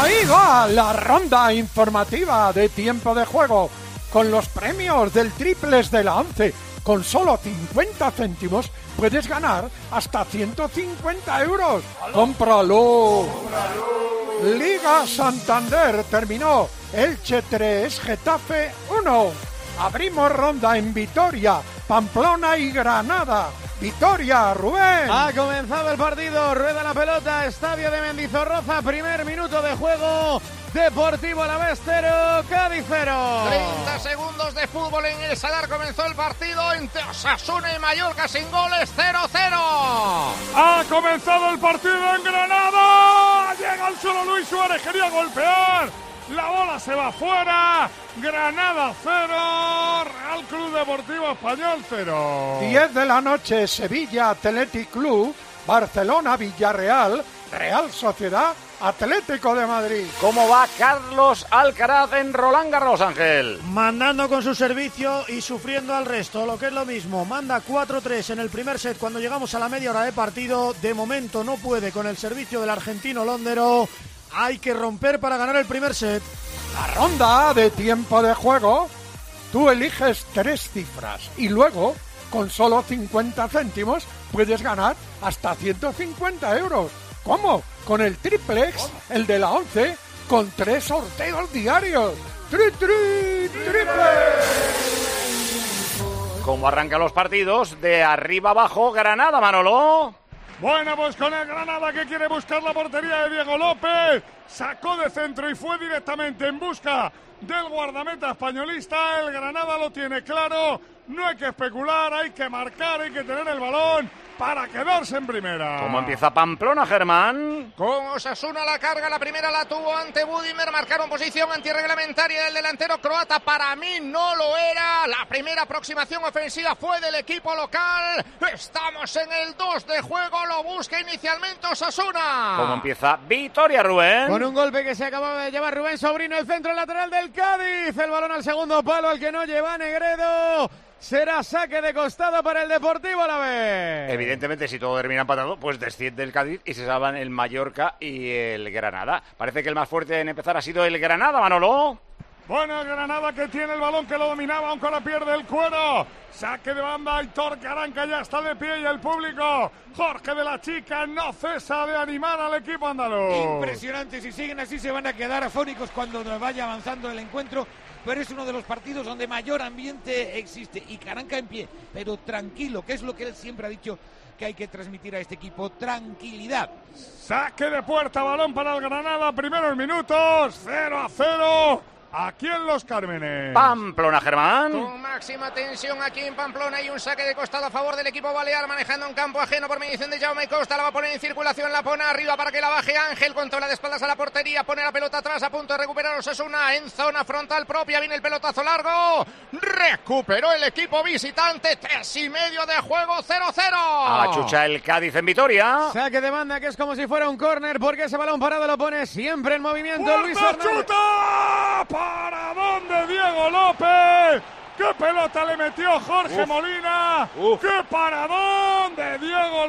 Ahí va la ronda informativa de tiempo de juego con los premios del triples de la 11. Con solo 50 céntimos puedes ganar hasta 150 euros. ¡Cómpralo! Liga Santander terminó. Elche 3, Getafe 1. Abrimos ronda en Vitoria, Pamplona y Granada. Vitoria, Rubén. Ha comenzado el partido, rueda la pelota, estadio de Mendizorroza, primer minuto de juego. Deportivo Alavés 0, Cádiz 0. 30 segundos de fútbol en el Sadar, comenzó el partido entre Osasuna y Mallorca sin goles, 0-0. Ha comenzado el partido en Granada. Llega al suelo Luis Suárez, quería golpear. La bola se va fuera. Granada 0, Real Club Deportivo Español 0. 10 de la noche, Sevilla Athletic Club, Barcelona Villarreal, Real Sociedad Atlético de Madrid. ¿Cómo va Carlos Alcaraz en Roland Garros, Ángel? Mandando con su servicio y sufriendo al resto, lo que es lo mismo. Manda 4-3 en el primer set cuando llegamos a la media hora de partido. De momento no puede con el servicio del argentino Londero. Hay que romper para ganar el primer set. La ronda de tiempo de juego, tú eliges 3 cifras y luego, con solo 50 céntimos, puedes ganar hasta 150 euros. ¿Cómo? Con el triplex, el de la 11, con 3 sorteos diarios. ¡Triple! ¿Cómo arrancan los partidos? De arriba abajo, Granada, Manolo. Bueno, pues con el Granada que quiere buscar la portería de Diego López. Sacó de centro y fue directamente en busca del guardameta españolista. El Granada lo tiene claro. No hay que especular, hay que marcar, hay que tener el balón para quedarse en primera. ¿Cómo empieza Pamplona, Germán? Con Osasuna la carga, la primera la tuvo ante Budimer, marcaron posición antirreglamentaria del delantero croata, para mí no lo era, la primera aproximación ofensiva fue del equipo local, estamos en el 2 de juego, lo busca inicialmente Osasuna. ¿Cómo empieza Vitoria, Rubén? Con un golpe que se acababa de llevar Rubén Sobrino, el centro lateral del Cádiz, el balón al segundo palo, al que no lleva Negredo. Será saque de costado para el Deportivo Alavés. Evidentemente, si todo termina empatado, pues desciende el Cádiz y se salvan el Mallorca y el Granada. Parece que el más fuerte en empezar ha sido el Granada, Manolo. Bueno, el Granada que tiene el balón, que lo dominaba, aunque la pierde el cuero. Saque de banda, Aitor Caranca ya está de pie y el público. Jorge de la Chica no cesa de animar al equipo andaluz. Impresionante, si siguen así se van a quedar afónicos cuando vaya avanzando el encuentro. Pero es uno de los partidos donde mayor ambiente existe. Y Caranca en pie, pero tranquilo, que es lo que él siempre ha dicho que hay que transmitir a este equipo, tranquilidad. Saque de puerta, balón para el Granada, primeros minutos, 0-0. Aquí en Los Cármenes. Pamplona, Germán. Con máxima tensión aquí en Pamplona y un saque de costado a favor del equipo balear, manejando en campo ajeno por mediación de Jaume Costa. La va a poner en circulación, la pone arriba para que la baje Ángel, controla de espaldas a la portería, pone la pelota atrás a punto de recuperar Osasuna en zona frontal propia. Viene el pelotazo largo, recuperó el equipo visitante, 3,5 de juego, 0-0. Achucha el Cádiz en Vitoria. Saque de banda que es como si fuera un córner, porque ese balón parado lo pone siempre en movimiento Luis Hernández. ¡Chuta! ¿Para dónde Diego López? ¡Qué pelota le metió Jorge Molina! ¡Qué paradón de Diego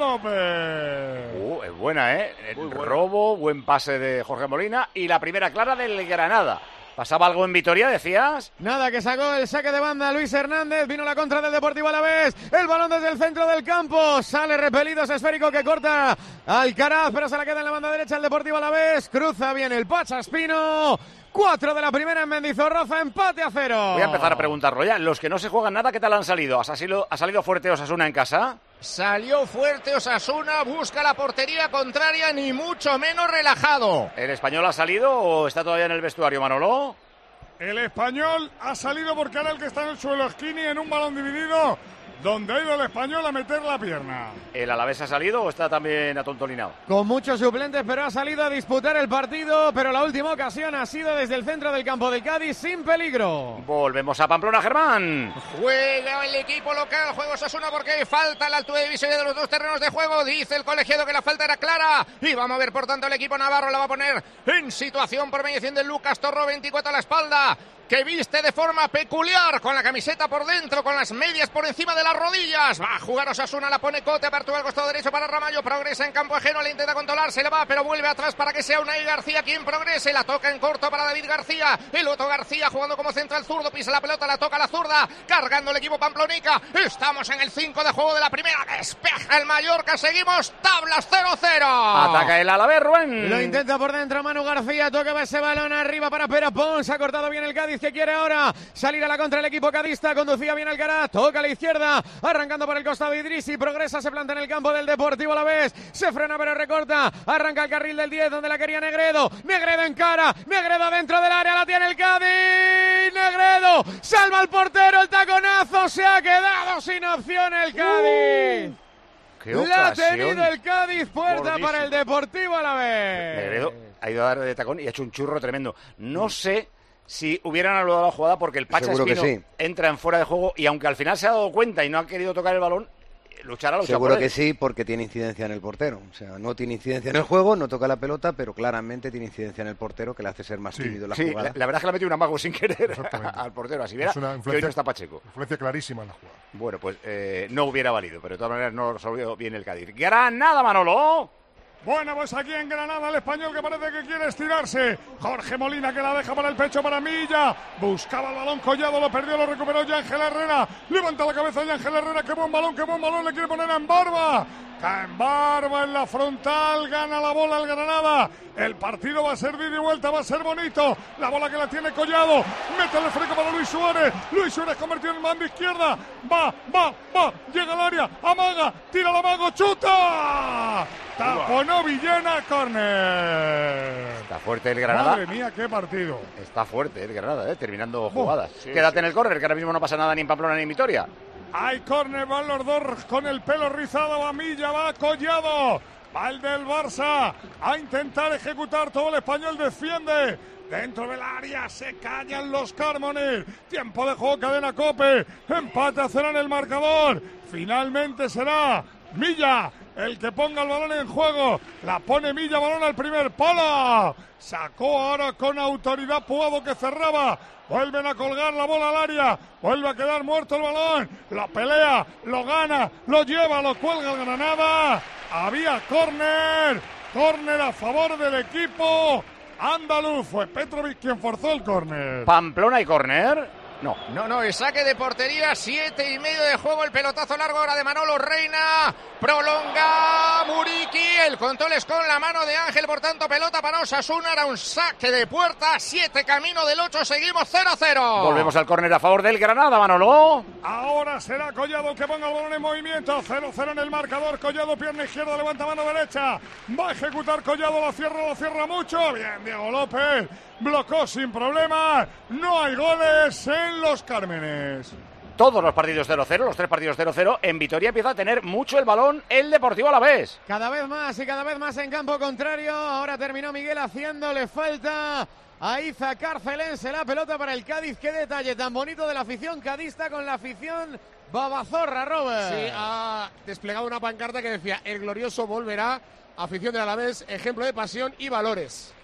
López! Es buena, ¿eh? Robo, buen pase de Jorge Molina y la primera clara del Granada. ¿Pasaba algo en Vitoria, decías? Nada, que sacó el saque de banda Luis Hernández, vino la contra del Deportivo Alavés, el balón desde el centro del campo, sale repelido ese esférico que corta Alcaraz, pero se la queda en la banda derecha el Deportivo Alavés, cruza bien el Pachaspino. 4 de la primera en Mendizorroza, empate a 0. Voy a empezar a preguntarlo ya. Los que no se juegan nada, ¿qué tal han salido? ¿Ha salido fuerte Osasuna en casa? Salió fuerte Osasuna, busca la portería contraria, ni mucho menos relajado. ¿El Español ha salido o está todavía en el vestuario, Manolo? El Español ha salido porque ahora el que está en el suelo es Kini en un balón dividido, donde ha ido el Español a meter la pierna. ¿El Alavés ha salido o está también atontolinado? Con muchos suplentes, pero ha salido a disputar el partido, pero la última ocasión ha sido desde el centro del campo del Cádiz sin peligro. Volvemos a Pamplona, Germán. Juega el equipo local, juega Osasuna porque falta la altura divisoria de los dos terrenos de juego. Dice el colegiado que la falta era clara y va a mover por tanto el equipo navarro, la va a poner en situación por mediación de Lucas Torro, 24 a la espalda. que viste de forma peculiar, con la camiseta por dentro, con las medias por encima de las rodillas. Va a jugar Osasuna, la pone Cote, apertura al costado derecho para Ramallo, progresa en campo ajeno, le intenta controlar, se le va, pero vuelve atrás para que sea Unai García quien progrese, la toca en corto para David García, el otro García jugando como central zurdo, pisa la pelota, la toca la zurda, cargando el equipo pamplonica. Estamos en el 5 de juego de la primera, despeja el Mallorca, seguimos tablas 0-0. Ataca el Alavés, Rubén. Lo intenta por dentro Manu García, toca ese balón arriba para Pera Pons, ha cortado bien el Cádiz, que quiere ahora salir a la contra el equipo cadista, conducía bien Alcaraz, toca a la izquierda, arrancando por el costado Idrissi, progresa, se planta en el campo del Deportivo Alavés, se frena pero recorta, arranca el carril del 10 donde la quería Negredo encara, Negredo dentro del área, la tiene el Cádiz, Negredo salva al portero, el taconazo, se ha quedado sin opción el Cádiz. La ha tenido el Cádiz, puerta para el Deportivo Alavés. Negredo ha ido a dar de tacón y ha hecho un churro tremendo. No sé si hubieran anulado la jugada porque el Pacha Espino entra en fuera de juego y aunque al final se ha dado cuenta y no ha querido tocar el balón, luchará seguro que sí, porque tiene incidencia en el portero. O sea, no tiene incidencia en el juego, no toca la pelota, pero claramente tiene incidencia en el portero, que le hace ser más tímido la jugada. La verdad es que le ha metido un amago sin querer al portero. Así verá que hoy no está Pacheco. Influencia clarísima en la jugada. Bueno, pues no hubiera valido, pero de todas maneras no resolvió bien el Cádiz. ¡Granada, Manolo! Bueno, pues aquí en Granada el español que parece que quiere estirarse. Jorge Molina que la deja para el pecho para Milla. Buscaba el balón Collado, lo perdió, lo recuperó Ángel Herrera. Levanta la cabeza de Ángel Herrera, qué buen balón, le quiere poner a Embarba. Cae Embarba en la frontal, gana la bola el Granada. El partido va a ser de ida y vuelta, va a ser bonito. La bola que la tiene Collado. Mete el fresco para Luis Suárez. Luis Suárez convertido en mando izquierda. Va. Llega al área, amaga, tira el amago, chuta. Taponó Villena, córner. Está fuerte el Granada. Madre mía, qué partido. Está fuerte el Granada, terminando jugadas. Quédate en el córner, que ahora mismo no pasa nada ni en Pamplona ni en Vitoria. Hay córner, van los dos con el pelo rizado, va Milla, va Collado. Va el del Barça a intentar ejecutar, todo el español defiende. Dentro del área se callan los Cármenes. Tiempo de juego, cadena COPE. Empate a 0 en el marcador. Finalmente será Milla el que ponga el balón en juego. La pone Milla, balón al primer palo. Sacó ahora con autoridad Puado, que cerraba. Vuelven a colgar la bola al área. Vuelve a quedar muerto el balón. La pelea, lo gana, lo lleva, lo cuelga el Granada. Había córner. Córner a favor del equipo andaluz. Fue Petrovic quien forzó el córner. Pamplona y córner. No, el saque de portería, 7:30 de juego, el pelotazo largo ahora de Manolo Reina, prolonga Muriqui, el control es con la mano de Ángel, por tanto pelota para Osasuna, era un saque de puerta, 7 camino del 8, seguimos 0-0. Volvemos al córner a favor del Granada, Manolo. Ahora será Collado el que ponga el balón en movimiento, 0-0 en el marcador, Collado pierna izquierda, levanta mano derecha, va a ejecutar Collado, la cierra mucho, bien Diego López. Blocó sin problemas, no hay goles en los Cármenes. Todos los partidos 0-0, los 3 partidos 0-0, en Vitoria empieza a tener mucho el balón el Deportivo Alavés. Cada vez más y cada vez más en campo contrario, ahora terminó Miguel haciéndole falta a Iza Carcelense, la pelota para el Cádiz. Qué detalle tan bonito de la afición cadista con la afición babazorra, Robert. Sí, ha desplegado una pancarta que decía: el glorioso volverá, afición del Alavés, ejemplo de pasión y valores.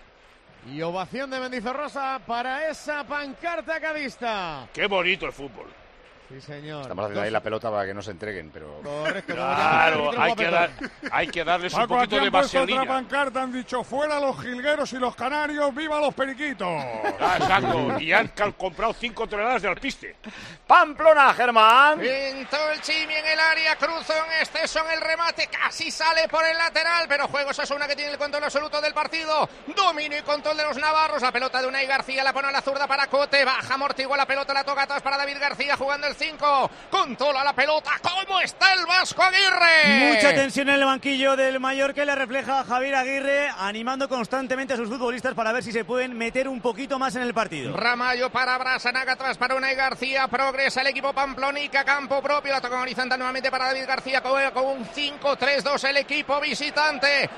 Y ovación de Mendizorrosa para esa pancarta cadista. ¡Qué bonito el fútbol! Sí, señor. Estamos haciendo ahí la pelota para que no se entreguen, pero... Correcto. Claro, hay que darles un poquito de vaselina. Otra pancarta han dicho: fuera los jilgueros y los canarios, viva los periquitos. Exacto, y han comprado 5 toneladas de alpiste. Pamplona, Germán. Pintó el Chimi en el área, cruzó en exceso en el remate, casi sale por el lateral, pero juego Osasuna que tiene el control absoluto del partido. Dominio y control de los navarros, la pelota de Unai García, la pone a la zurda para Cote, baja amortigua la pelota, la toca atrás para David García jugando el 5, controla la pelota. ¿Cómo está el Vasco Aguirre? Mucha tensión en el banquillo del Mallorca, le refleja a Javier Aguirre, animando constantemente a sus futbolistas para ver si se pueden meter un poquito más en el partido. Ramallo para Brasanaga, atrás para Unai García, progresa el equipo pamplonica, campo propio, la toca horizontal nuevamente para David García con un 5-3-2 el equipo visitante,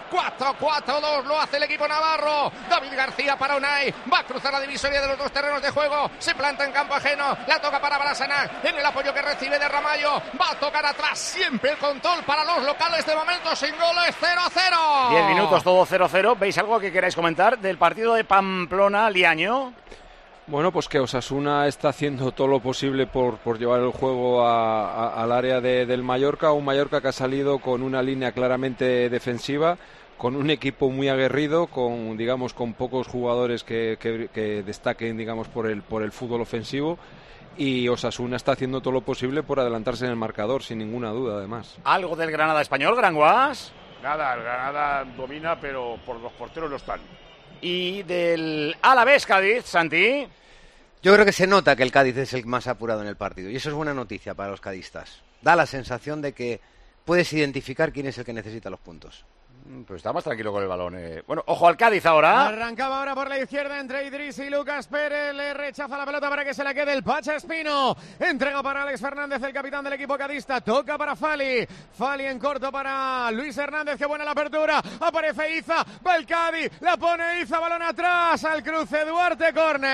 4-4-2 lo hace el equipo navarro. David García para Unai, va a cruzar la divisoria de los dos terrenos de juego, se planta en campo ajeno, la toca para Brasanaga, en el apoyo que recibe de Ramallo, va a tocar atrás, siempre el control para los locales, de momento sin goles, 0-0. 10 minutos, todo 0-0. ¿Veis algo que queráis comentar del partido de Pamplona-Liaño? Bueno, pues que Osasuna está haciendo todo lo posible por llevar el juego al área del Mallorca, un Mallorca que ha salido con una línea claramente defensiva, con un equipo muy aguerrido, con pocos jugadores que destaquen, digamos, por el fútbol ofensivo, y Osasuna está haciendo todo lo posible por adelantarse en el marcador, sin ninguna duda, además. ¿Algo del Granada español, Granguas? Nada, el Granada domina, pero por los porteros no están. ¿Y del Alavés Cádiz, Santi? Yo creo que se nota que el Cádiz es el más apurado en el partido, y eso es buena noticia para los cadistas. Da la sensación de que puedes identificar quién es el que necesita los puntos. Pues está más tranquilo con el balón. Bueno, ojo al Cádiz ahora. Arrancaba ahora por la izquierda entre Idris y Lucas Pérez. Le rechaza la pelota para que se la quede el Pacha Espino. Entrega para Alex Fernández, el capitán del equipo cadista. Toca para Fali. Fali en corto para Luis Hernández. Qué buena la apertura. Aparece Iza. Va el Cádiz. La pone Iza. Balón atrás al cruce. Duarte.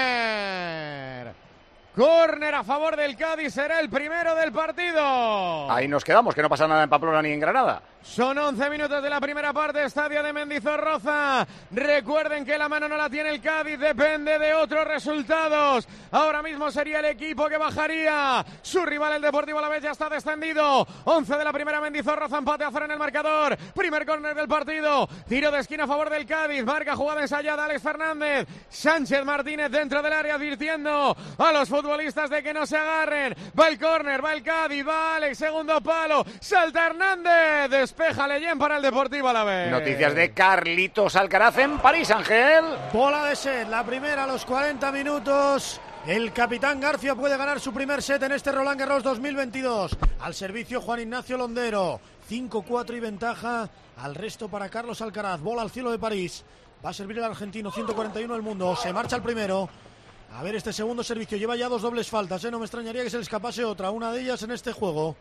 Córner. Córner a favor del Cádiz, será el primero del partido. Ahí nos quedamos, que no pasa nada en Pamplona ni en Granada. Son 11 minutos de la primera parte, estadio de Mendizorroza. Recuerden que la mano no la tiene el Cádiz, depende de otros resultados. Ahora mismo sería el equipo que bajaría. Su rival, el Deportivo Alavés, ya está descendido. 11 de la primera, Mendizorroza, empate a 0 en el marcador. Primer córner del partido. Tiro de esquina a favor del Cádiz. Marca jugada ensayada Alex Fernández. Sánchez Martínez dentro del área advirtiendo a los futbolistas de que no se agarren. Va el córner, va el Cádiz, va Alex, segundo palo. Salta Hernández. Despeja Leyen para el Deportivo Alavés. Noticias de Carlitos Alcaraz en París, Ángel. Bola de set, la primera a los 40 minutos. El capitán García puede ganar su primer set en este Roland Garros 2022. Al servicio Juan Ignacio Londero. 5-4 y ventaja al resto para Carlos Alcaraz. Bola al cielo de París. Va a servir el argentino, 141 del mundo. Se marcha el primero. A ver este segundo servicio. Lleva ya 2 dobles faltas. No me extrañaría que se le escapase otra. Una de ellas en este juego.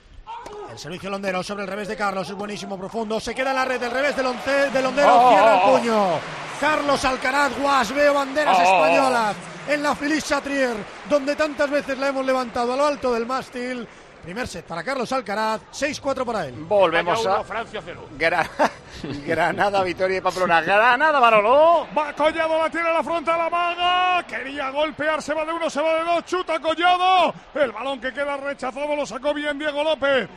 El servicio Londero sobre el revés de Carlos. Es buenísimo, profundo. Se queda en la red. El revés de Londero. Cierra el puño. Carlos Alcaraz, guas. Veo banderas españolas en la Félix Chatrier, donde tantas veces la hemos levantado a lo alto del mástil. Primer set para Carlos Alcaraz, 6-4 para él. Volvemos a Francia 0. Granada, Vitoria y Pamplona. Granada, Manolo. Va Collado, la tiene a la frontal, la maga. Quería golpear, se va de 1, se va de 2. Chuta Collado. El balón que queda rechazado lo sacó bien Diego López.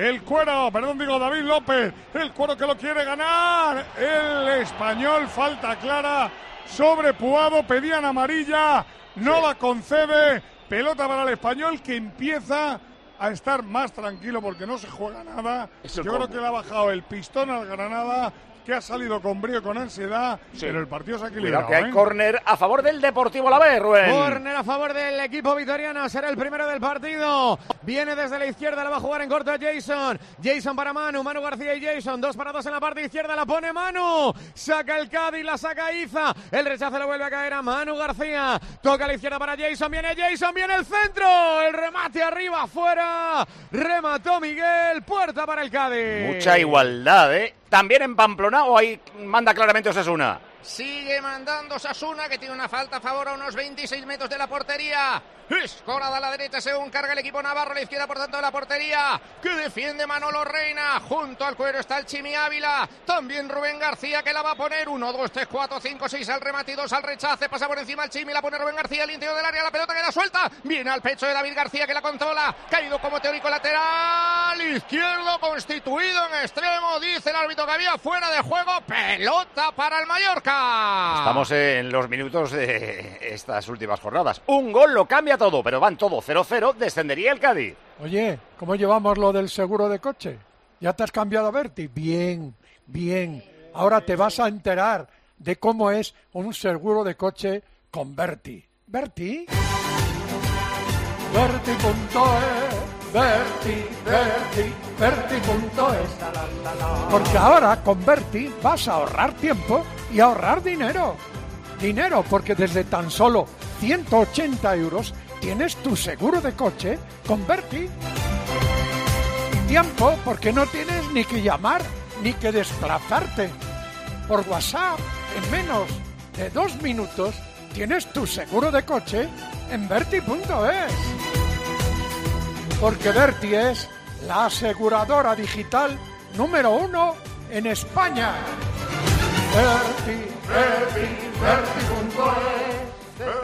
David López. El cuero que lo quiere ganar. El español, falta clara sobre Puado. Pedían amarilla. No la concede. Pelota para el español que empieza a estar más tranquilo porque no se juega nada. Yo creo que le ha bajado el pistón al Granada, que ha salido con brío, con ansiedad, pero el partido se ha equilibrado. Cuidado que hay córner a favor del Deportivo Alavés, Rubén. Córner a favor del equipo vitoriano, será el primero del partido. Viene desde la izquierda, la va a jugar en corto a Jason. Jason para Manu García y Jason. 2 para 2 en la parte izquierda, la pone Manu. Saca el Cádiz, la saca Iza. El rechazo le vuelve a caer a Manu García. Toca a la izquierda para Jason, viene el centro. El remate arriba, afuera. Remató Miguel, puerta para el Cádiz. Mucha igualdad, ¿eh? También en Pamplona, o ahí manda claramente Osasuna. Sigue mandando Osasuna, que tiene una falta a favor a unos 26 metros de la portería. Escorada a la derecha según carga el equipo navarro, a la izquierda por tanto de la portería, que defiende Manolo Reina. Junto al cuero está el Chimi Ávila, también Rubén García, que la va a poner. 1, 2, 3, 4, 5, 6 al remate y 2 al rechace. Pasa por encima el Chimi, la pone Rubén García al interior del área, la pelota queda suelta. Viene al pecho de David García, que la controla. Caído como teórico lateral izquierdo, constituido en extremo. Dice el árbitro que había fuera de juego. Pelota para el Mallorca. Estamos en los minutos de estas últimas jornadas. Un gol lo cambia todo, pero van todo 0-0, descendería el Cádiz. Oye, ¿cómo llevamos lo del seguro de coche? ¿Ya te has cambiado a Berti? Bien. Ahora te vas a enterar de cómo es un seguro de coche con Berti. ¿Berti? Berti.es. Porque ahora con Berti vas a ahorrar tiempo y ahorrar dinero. Porque desde tan solo 180 euros tienes tu seguro de coche con Berti. Y tiempo, porque no tienes ni que llamar ni que desplazarte. Por WhatsApp, en menos de 2 minutos, tienes tu seguro de coche en Berti.es. Porque Berti es la aseguradora digital número 1 en España. Berti.es.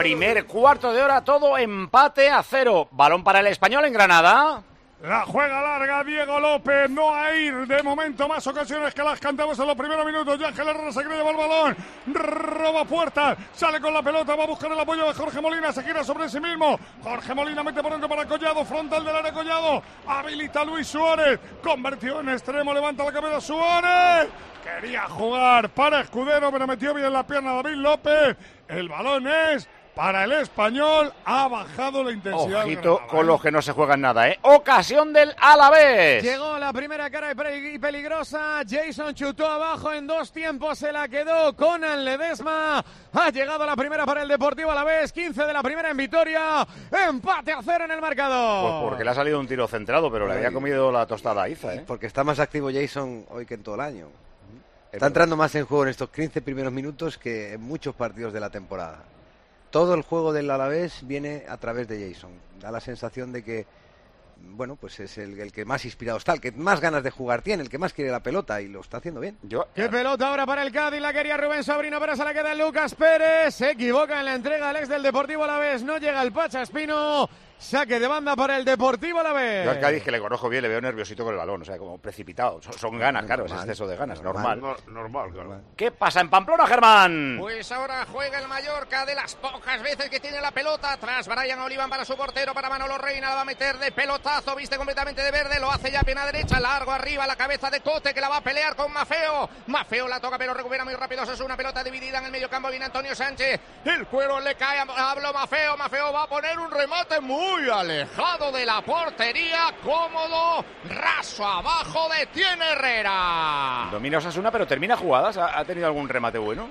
Primer cuarto de hora, todo empate a 0. Balón para el Español en Granada. La juega larga Diego López, no hay de momento más ocasiones que las cantamos en los primeros minutos. Ya Ángel Herrera se quiere llevar el balón, roba puertas, sale con la pelota, va a buscar el apoyo de Jorge Molina, se gira sobre sí mismo. Jorge Molina mete por dentro para Collado, frontal del área Collado, habilita a Luis Suárez, convertido en extremo, levanta la cabeza Suárez. Quería jugar para Escudero, pero metió bien la pierna David López. El balón es para el Español, ha bajado la intensidad. Ojito con los que no se juegan nada, ¿eh? Ocasión del Alavés. Llegó la primera cara y peligrosa. Jason chutó abajo en 2 tiempos, se la quedó Conan Ledesma. Ha llegado la primera para el Deportivo Alavés, 15 de la primera en Vitoria. Empate a 0 en el marcador. Pues porque le ha salido un tiro centrado, pero le había comido la tostada a Iza, ¿eh? Porque está más activo Jason hoy que en todo el año. Está entrando más en juego en estos 15 primeros minutos que en muchos partidos de la temporada. Todo el juego del Alavés viene a través de Jason. Da la sensación de que, bueno, pues es el que más inspirado está, el que más ganas de jugar tiene, el que más quiere la pelota y lo está haciendo bien. ¡Qué pelota ahora para el Cádiz! La quería Rubén Sobrino, pero se la queda Lucas Pérez. Se equivoca en la entrega al ex del Deportivo Alavés. No llega el Pacha Espino. Saque de banda para el Deportivo Alavés. Yo al Cádiz, que le conozco bien, le veo nerviosito con el balón, o sea, como precipitado. Son ganas, claro, es exceso de ganas, normal. Normal, claro. ¿Qué pasa en Pamplona, Germán? Pues ahora juega el Mallorca, de las pocas veces que tiene la pelota. Atrás Brian Oliván para su portero, para Manolo Reina, la va a meter de pelotazo, viste completamente de verde, lo hace ya pierna derecha, largo arriba, la cabeza de Cote, que la va a pelear con Mafeo. Mafeo la toca, pero recupera muy rápido, es una pelota dividida en el medio campo, viene Antonio Sánchez, el cuero le cae a Pablo Mafeo. Mafeo va a poner un remate muy alejado de la portería, cómodo, raso abajo, detiene Herrera. Domina Osasuna, pero termina jugadas. ¿Ha tenido algún remate bueno?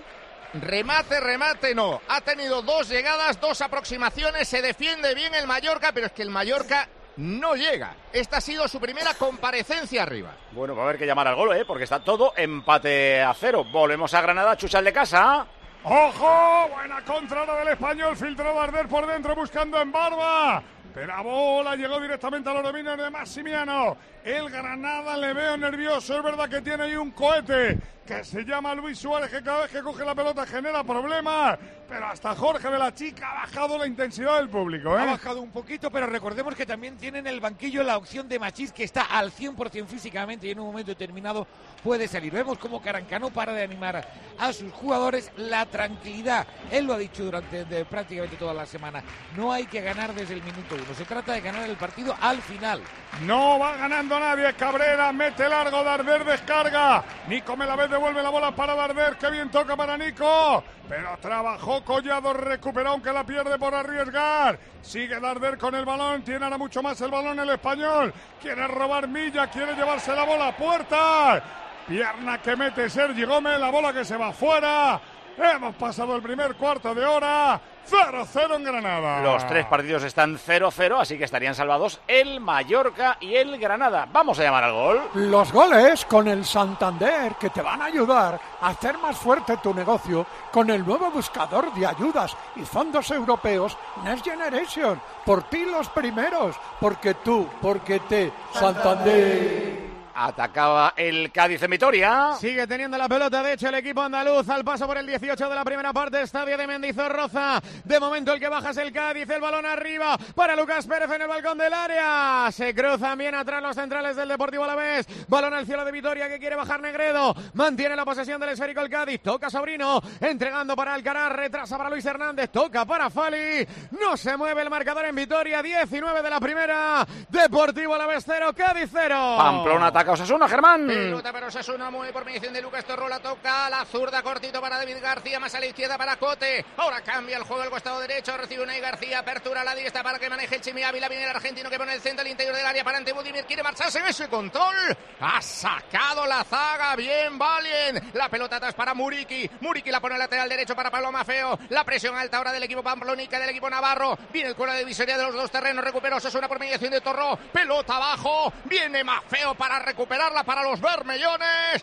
Remate no. Ha tenido 2 llegadas, 2 aproximaciones, se defiende bien el Mallorca, pero es que el Mallorca no llega. Esta ha sido su primera comparecencia arriba. Bueno, va a haber que llamar al gol, porque está todo empate a 0. Volvemos a Granada, Chuchal de casa. ¡Ojo! Buena contra la del Español, filtrado Arder por dentro buscando en Barba. Pero la bola llegó directamente a los dominios de Massimiano. El Granada le veo nervioso. Es verdad que tiene ahí un cohete que se llama Luis Suárez, que cada vez que coge la pelota genera problemas. Pero hasta Jorge de la Chica ha bajado la intensidad del público, ¿eh? Ha bajado un poquito, pero recordemos que también tienen en el banquillo la opción de Machís, que está al 100% físicamente y en un momento determinado puede salir. Vemos cómo Caranca no para de animar a sus jugadores. La tranquilidad, él lo ha dicho durante prácticamente toda la semana. No hay que ganar desde el minuto 1. Se trata de ganar el partido al final. No va ganando nadie. Cabrera mete largo, Darder descarga. Nico Melavés devuelve la bola para Darder. Qué bien toca para Nico. Pero trabajó Collado, recuperó aunque la pierde por arriesgar. Sigue Darder con el balón, tiene ahora mucho más el balón el Español. Quiere robar milla, quiere llevarse la bola a puerta. Pierna que mete Sergi Gómez, la bola que se va fuera. Hemos pasado el primer cuarto de hora. 0-0 en Granada. Los 3 partidos están 0-0, así que estarían salvados el Mallorca y el Granada. Vamos a llamar al gol. Los goles con el Santander, que te van a ayudar a hacer más fuerte tu negocio con el nuevo buscador de ayudas y fondos europeos Next Generation. Por ti los primeros, porque tú, porque te, Santander. Atacaba el Cádiz en Vitoria. Sigue teniendo la pelota, de hecho, el equipo andaluz al paso por el 18 de la primera parte. Estadio de Mendizorroza. De momento el que baja es el Cádiz. El balón arriba para Lucas Pérez en el balcón del área. Se cruzan bien atrás los centrales del Deportivo Alavés. Balón al cielo de Vitoria que quiere bajar Negredo. Mantiene la posesión del esférico el Cádiz. Toca Sobrino. Entregando para Alcaraz. Retrasa para Luis Hernández. Toca para Fali. No se mueve el marcador en Vitoria. 19 de la primera. Deportivo Alavés 0, Cádiz 0. Pamplona ataca Osasuna, Germán. Pelota para Osasuna, mueve por mediación de Lucas Torro, la toca a la zurda, cortito para David García, más a la izquierda para Cote. Ahora cambia el juego al costado derecho, recibe Unai García, apertura a la diestra para que maneje el Chimi Ávila, viene el argentino que pone el centro al interior del área para ante Budimir, quiere marcharse en ese control. Ha sacado la zaga, bien Valien. La pelota atrás para Muriqui, Muriqui la pone lateral derecho para Pablo Mafeo. La presión alta ahora del equipo pamplónica, del equipo navarro. Viene el cuero de divisoria de los dos terrenos, recupera Osasuna por mediación de Torró. Pelota abajo, viene Mafeo para recuperarla para los bermellones.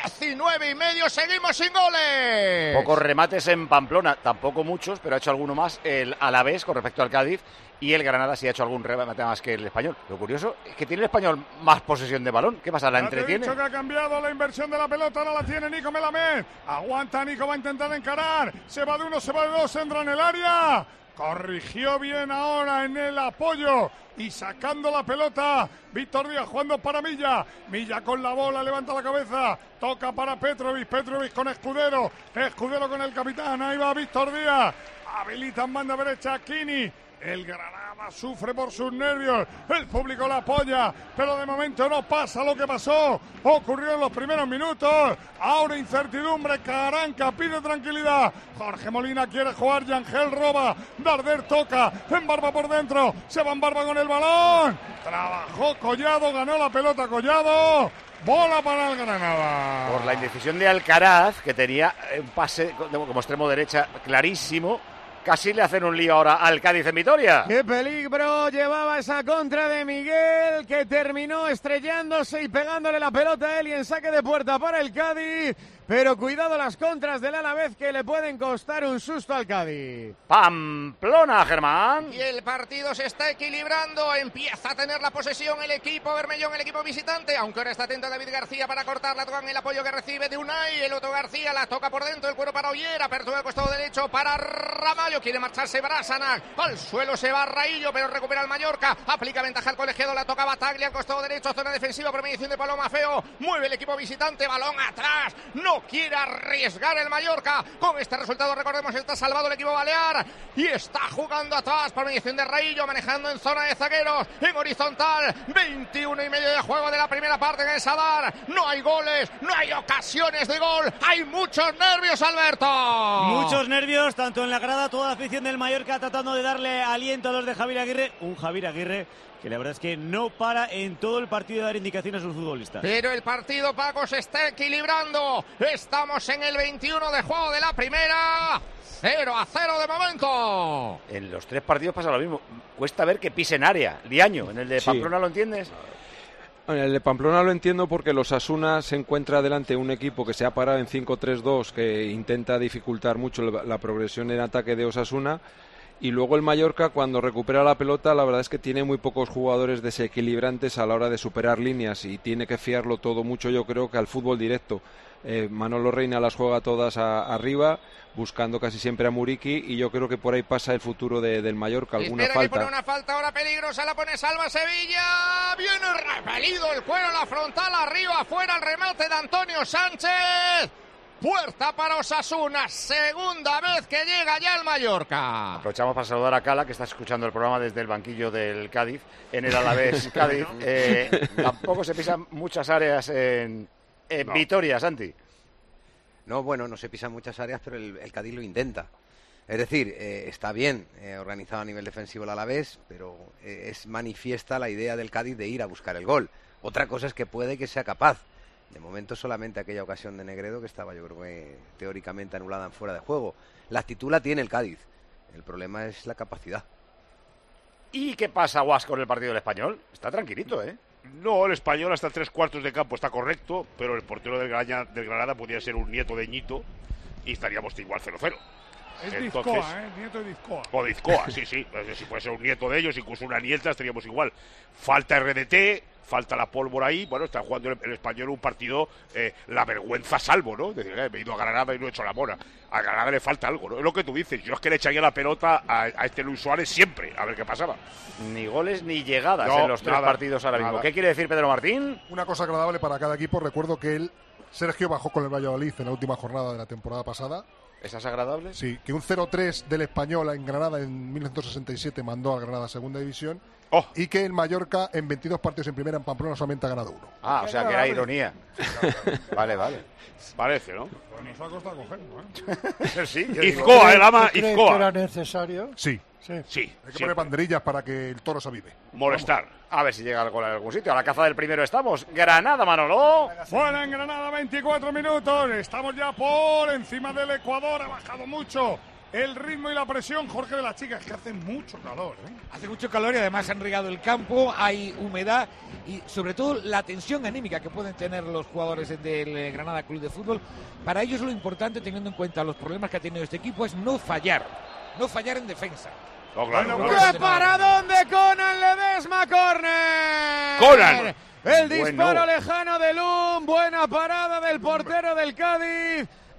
19,5, seguimos sin goles. Pocos remates en Pamplona, tampoco muchos, pero ha hecho alguno más el Alavés con respecto al Cádiz. Y el Granada sí ha hecho algún remate más que el Español. Lo curioso es que tiene el Español más posesión de balón. ¿Qué pasa? ¿La entretiene? Te he dicho que ha cambiado la inversión de la pelota. Ahora la tiene Nico Melamé. Aguanta Nico, va a intentar encarar. Se va de uno, se va de dos, entra en el área. Corrigió bien ahora en el apoyo y sacando la pelota. Víctor Díaz jugando para Milla. Milla con la bola, levanta la cabeza. Toca para Petrovic. Petrovic con Escudero. Escudero con el capitán. Ahí va Víctor Díaz. Habilita en banda derecha Kini. El Granada sufre por sus nervios, el público la apoya, pero de momento no pasa lo que pasó, ocurrió en los primeros minutos, ahora incertidumbre, Caranca pide tranquilidad, Jorge Molina quiere jugar, Yangel roba, Darder toca, en Barba por dentro, se va en Barba con el balón, trabajó Collado, ganó la pelota Collado, bola para el Granada. Por la indecisión de Alcaraz, que tenía un pase como extremo derecha clarísimo, casi le hacen un lío ahora al Cádiz en Vitoria. ¡Qué peligro llevaba esa contra de Miguel, que terminó estrellándose y pegándole la pelota a él y en saque de puerta para el Cádiz! Pero cuidado las contras del Alavés, que le pueden costar un susto al Cádiz. Pamplona, Germán. Y el partido se está equilibrando. Empieza a tener la posesión el equipo Bermellón, el equipo visitante. Aunque ahora está atento David García para cortarla. Tocan el apoyo que recibe de Unai. El otro García la toca por dentro. El cuero para Ollera. Apertura del costado derecho para Ramallo. Quiere marcharse Brasanac. Al suelo se va Raillo, pero recupera el Mallorca. Aplica ventaja al colegiado. La toca Bataglia al costado derecho. Zona defensiva por mediación de Paloma Feo. Mueve el equipo visitante. Balón atrás. No quiere arriesgar el Mallorca. Con este resultado, recordemos, está salvado el equipo balear y está jugando atrás por mediación de Raillo, manejando en zona de zagueros, en horizontal. 21 y medio de juego de la primera parte en el Sadar. No hay goles, no hay ocasiones de gol. Hay muchos nervios, Alberto. Muchos nervios, tanto en la grada, toda la afición del Mallorca tratando de darle aliento a los de Javier Aguirre. Un Javier Aguirre que la verdad es que no para en todo el partido de dar indicaciones a sus futbolistas. Pero el partido, Paco, se está equilibrando. Estamos en el 21 de juego de la primera. 0-0 de momento. En los 3 partidos pasa lo mismo. Cuesta ver que pisen área. Liaño, en el de Pamplona, ¿lo entiendes? En el de Pamplona lo entiendo porque los Osasuna se encuentra delante un equipo que se ha parado en 5-3-2, que intenta dificultar mucho la progresión en ataque de Osasuna. Y luego el Mallorca, cuando recupera la pelota, la verdad es que tiene muy pocos jugadores desequilibrantes a la hora de superar líneas y tiene que fiarlo todo mucho, yo creo, que al fútbol directo. Manolo Reina las juega todas arriba, buscando casi siempre a Muriqui, y yo creo que por ahí pasa el futuro del Mallorca. Alguna Espera, falta. que pone una falta ahora peligrosa, la pone Salva Sevilla. Viene repelido el cuero, la frontal arriba, afuera el remate de Antonio Sánchez. Puerta para Osasuna, segunda vez que llega ya el Mallorca. Aprovechamos para saludar a Cala, que está escuchando el programa desde el banquillo del Cádiz, en el Alavés Cádiz. Tampoco se pisan muchas áreas en Vitoria, Santi. No, bueno, no se pisan muchas áreas, pero el Cádiz lo intenta. Es decir, está bien organizado a nivel defensivo el Alavés, pero es manifiesta la idea del Cádiz de ir a buscar el gol. Otra cosa es que puede que sea capaz. De momento solamente aquella ocasión de Negredo, que estaba, yo creo que teóricamente anulada en fuera de juego. La actitud la tiene el Cádiz. El problema es la capacidad. ¿Y qué pasa, Guas, con el partido del Español? Está tranquilito, ¿eh? No, el Español hasta 3/4 de campo está correcto, pero el portero del Granada podría ser un nieto de Ñito y estaríamos igual 0-0. Es Dizcoa, nieto de Dizcoa. O Dizcoa, sí. Si puede ser un nieto de ellos, incluso una nieta, estaríamos igual. Falta RDT, falta la pólvora ahí. Bueno, está jugando el Español un partido, la vergüenza salvo, ¿no? Decir, me he ido a Granada y no he hecho la mona. A Granada le falta algo, ¿no? Es lo que tú dices. Yo es que le echaría la pelota a este Luis Suárez siempre, a ver qué pasaba. Ni goles ni llegadas en los 3 partidos ahora mismo. ¿Qué quiere decir Pedro Martín? Una cosa agradable para cada equipo. Recuerdo que Sergio bajó con el Valladolid en la última jornada de la temporada pasada. ¿Esas agradables? Sí, que un 0-3 del Español en Granada en 1967 mandó a Granada a segunda división. Y que el Mallorca en 22 partidos en primera en Pamplona solamente ha ganado 1. Ah, o sea que era ironía. Vale. Parece, ¿no? Pues nos ha costado cogerlo, Sí. Izcoa, el ama ¿Cree Izcoa. que era necesario? Sí. Sí. Hay que poner banderillas para que el toro se avive. Molestar. Vamos. A ver si llega el gol en algún sitio. A la caza del primero estamos. Granada, Manolo. Fuera en Granada, 24 minutos. Estamos ya por encima del Ecuador. Ha bajado mucho el ritmo y la presión, Jorge, de las chicas, que hace mucho calor. Hace mucho calor y además han regado el campo, hay humedad y sobre todo la tensión anímica que pueden tener los jugadores del Granada Club de Fútbol. Para ellos lo importante, teniendo en cuenta los problemas que ha tenido este equipo, es no fallar en defensa. Oh, claro, ¡Qué paradón de Conan Ledesma! ¡Córner! ¡Conan! El disparo lejano de Lum, buena parada del portero del Cádiz.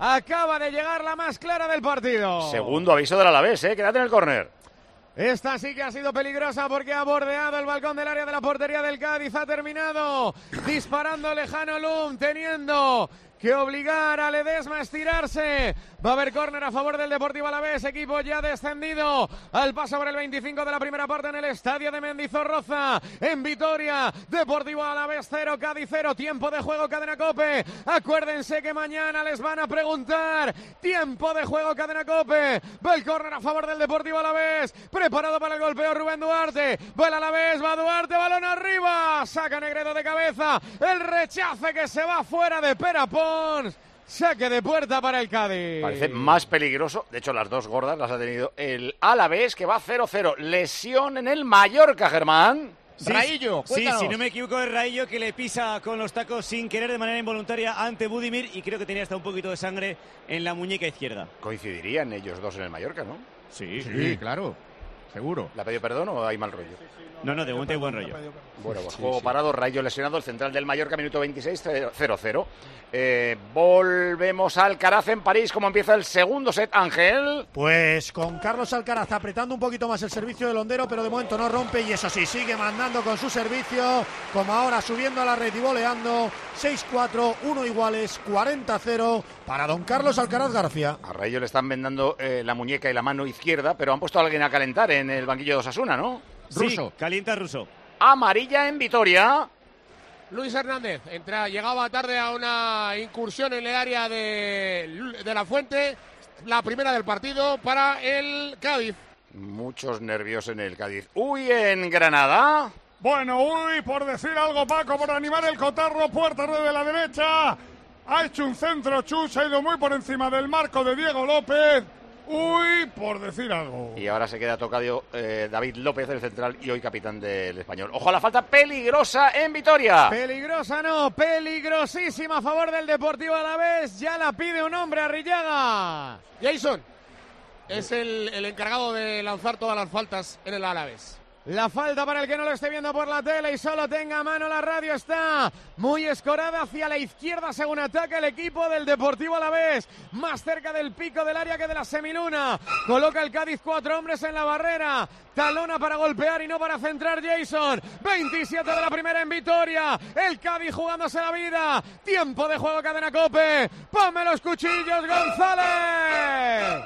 acaba de llegar la más clara del partido. Segundo aviso del Alavés, quédate en el córner. Esta sí que ha sido peligrosa porque ha bordeado el balcón del área de la portería del Cádiz. Ha terminado disparando lejano Lum, teniendo que obligar a Ledesma a estirarse. Va a haber córner a favor del Deportivo Alavés, equipo ya descendido al paso por el 25 de la primera parte en el estadio de Mendizorroza, en Vitoria. Deportivo Alavés 0, Cádiz 0, tiempo de juego, Cadena COPE. Acuérdense que mañana les van a preguntar, tiempo de juego, Cadena COPE. Va el córner a favor del Deportivo Alavés, preparado para el golpeo Rubén Duarte. Va el Alavés, va Duarte, balón arriba, saca Negredo de cabeza, el rechace que se va fuera de Perapón. Saque de puerta para el Cádiz. Parece más peligroso. De hecho, las dos gordas las ha tenido el Alavés, que va 0-0. Lesión en el Mallorca, Germán. Sí, Raillo, cuéntanos. Sí, si no me equivoco, es Raillo que le pisa con los tacos sin querer de manera involuntaria ante Budimir y creo que tenía hasta un poquito de sangre en la muñeca izquierda. Coincidirían ellos dos en el Mallorca, ¿no? Sí, claro. Seguro. ¿Le ha pedido perdón o hay mal rollo? No, de momento hay buen rollo. Bueno, pues juego parado, Rayo lesionado, el central del Mallorca, minuto 26, 0-0. Volvemos a Alcaraz en París, ¿cómo empieza el segundo set, Ángel? Pues con Carlos Alcaraz apretando un poquito más el servicio del hondero, pero de momento no rompe y eso sí, sigue mandando con su servicio, como ahora subiendo a la red y voleando, 6-4, 1 iguales, 40-0 para don Carlos Alcaraz García. A Rayo le están vendando la muñeca y la mano izquierda, pero han puesto a alguien a calentar en el banquillo de Osasuna, ¿no? Russo. Sí, calienta Russo. Amarilla en Vitoria. Luis Hernández llegaba tarde a una incursión en el área de la Fuente, la primera del partido para el Cádiz. Muchos nervios en el Cádiz. Uy, en Granada. Bueno, uy, por decir algo, Paco, por animar el cotarro, puerta red de la derecha. Ha hecho un centro Chus, ha ido muy por encima del marco de Diego López. Uy, por decir algo. Y ahora se queda tocado David López, el central, y hoy capitán del Español. Ojo a la falta peligrosa en Vitoria. Peligrosa no, peligrosísima a favor del Deportivo Alavés. Ya la pide un hombre, Arrillaga. Jason es el encargado de lanzar todas las faltas en el Alavés. La falta para el que no lo esté viendo por la tele y solo tenga a mano la radio está muy escorada hacia la izquierda según ataca el equipo del Deportivo Alavés. Más cerca del pico del área que de la semiluna. Coloca el Cádiz 4 hombres en la barrera. Talona para golpear y no para centrar Jason. 27 de la primera en Vitoria. El Cádiz jugándose la vida. Tiempo de juego, Cadena COPE. ¡Ponme los cuchillos, González!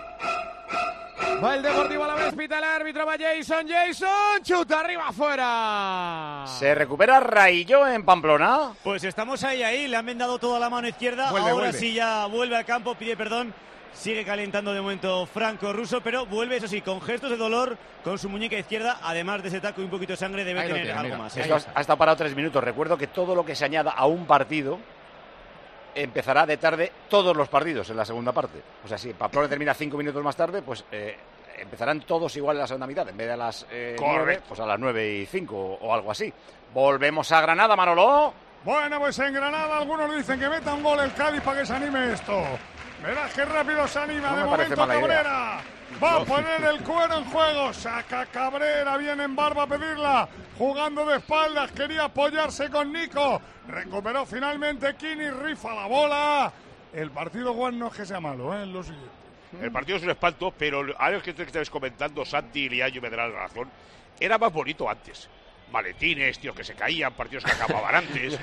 Va el Deportivo Alavés, pita el árbitro, va Jason, chuta arriba afuera. ¿Se recupera Raillo en Pamplona? Pues estamos ahí, le han vendado toda la mano izquierda, ahora sí ya vuelve al campo, pide perdón, sigue calentando de momento Franco Russo, pero vuelve, eso sí, con gestos de dolor, con su muñeca izquierda, además de ese taco y un poquito de sangre, debe tener algo más. Esto ha estado parado 3 minutos, recuerdo que todo lo que se añada a un partido empezará de tarde todos los partidos en la segunda parte. O sea, si Pamplona termina 5 minutos más tarde, pues empezarán todos igual en la segunda mitad. En vez de a las 9, pues a las 9:05 o algo así. Volvemos a Granada, Manolo. Bueno, pues en Granada algunos dicen que meta un gol el Cádiz para que se anime esto. Verás qué rápido se anima. De momento Cabrera va a poner el cuero en juego. Saca Cabrera, viene en barba a pedirla. Jugando de espaldas, quería apoyarse con Nico. Recuperó finalmente Kini, rifa la bola. El partido, Juan, no es que sea malo, lo siguiente. El partido es un espanto, pero ahora que estáis comentando, Santi y Liaño me darán la razón. Era más bonito antes. Maletines, tío, que se caían, partidos que acababan antes.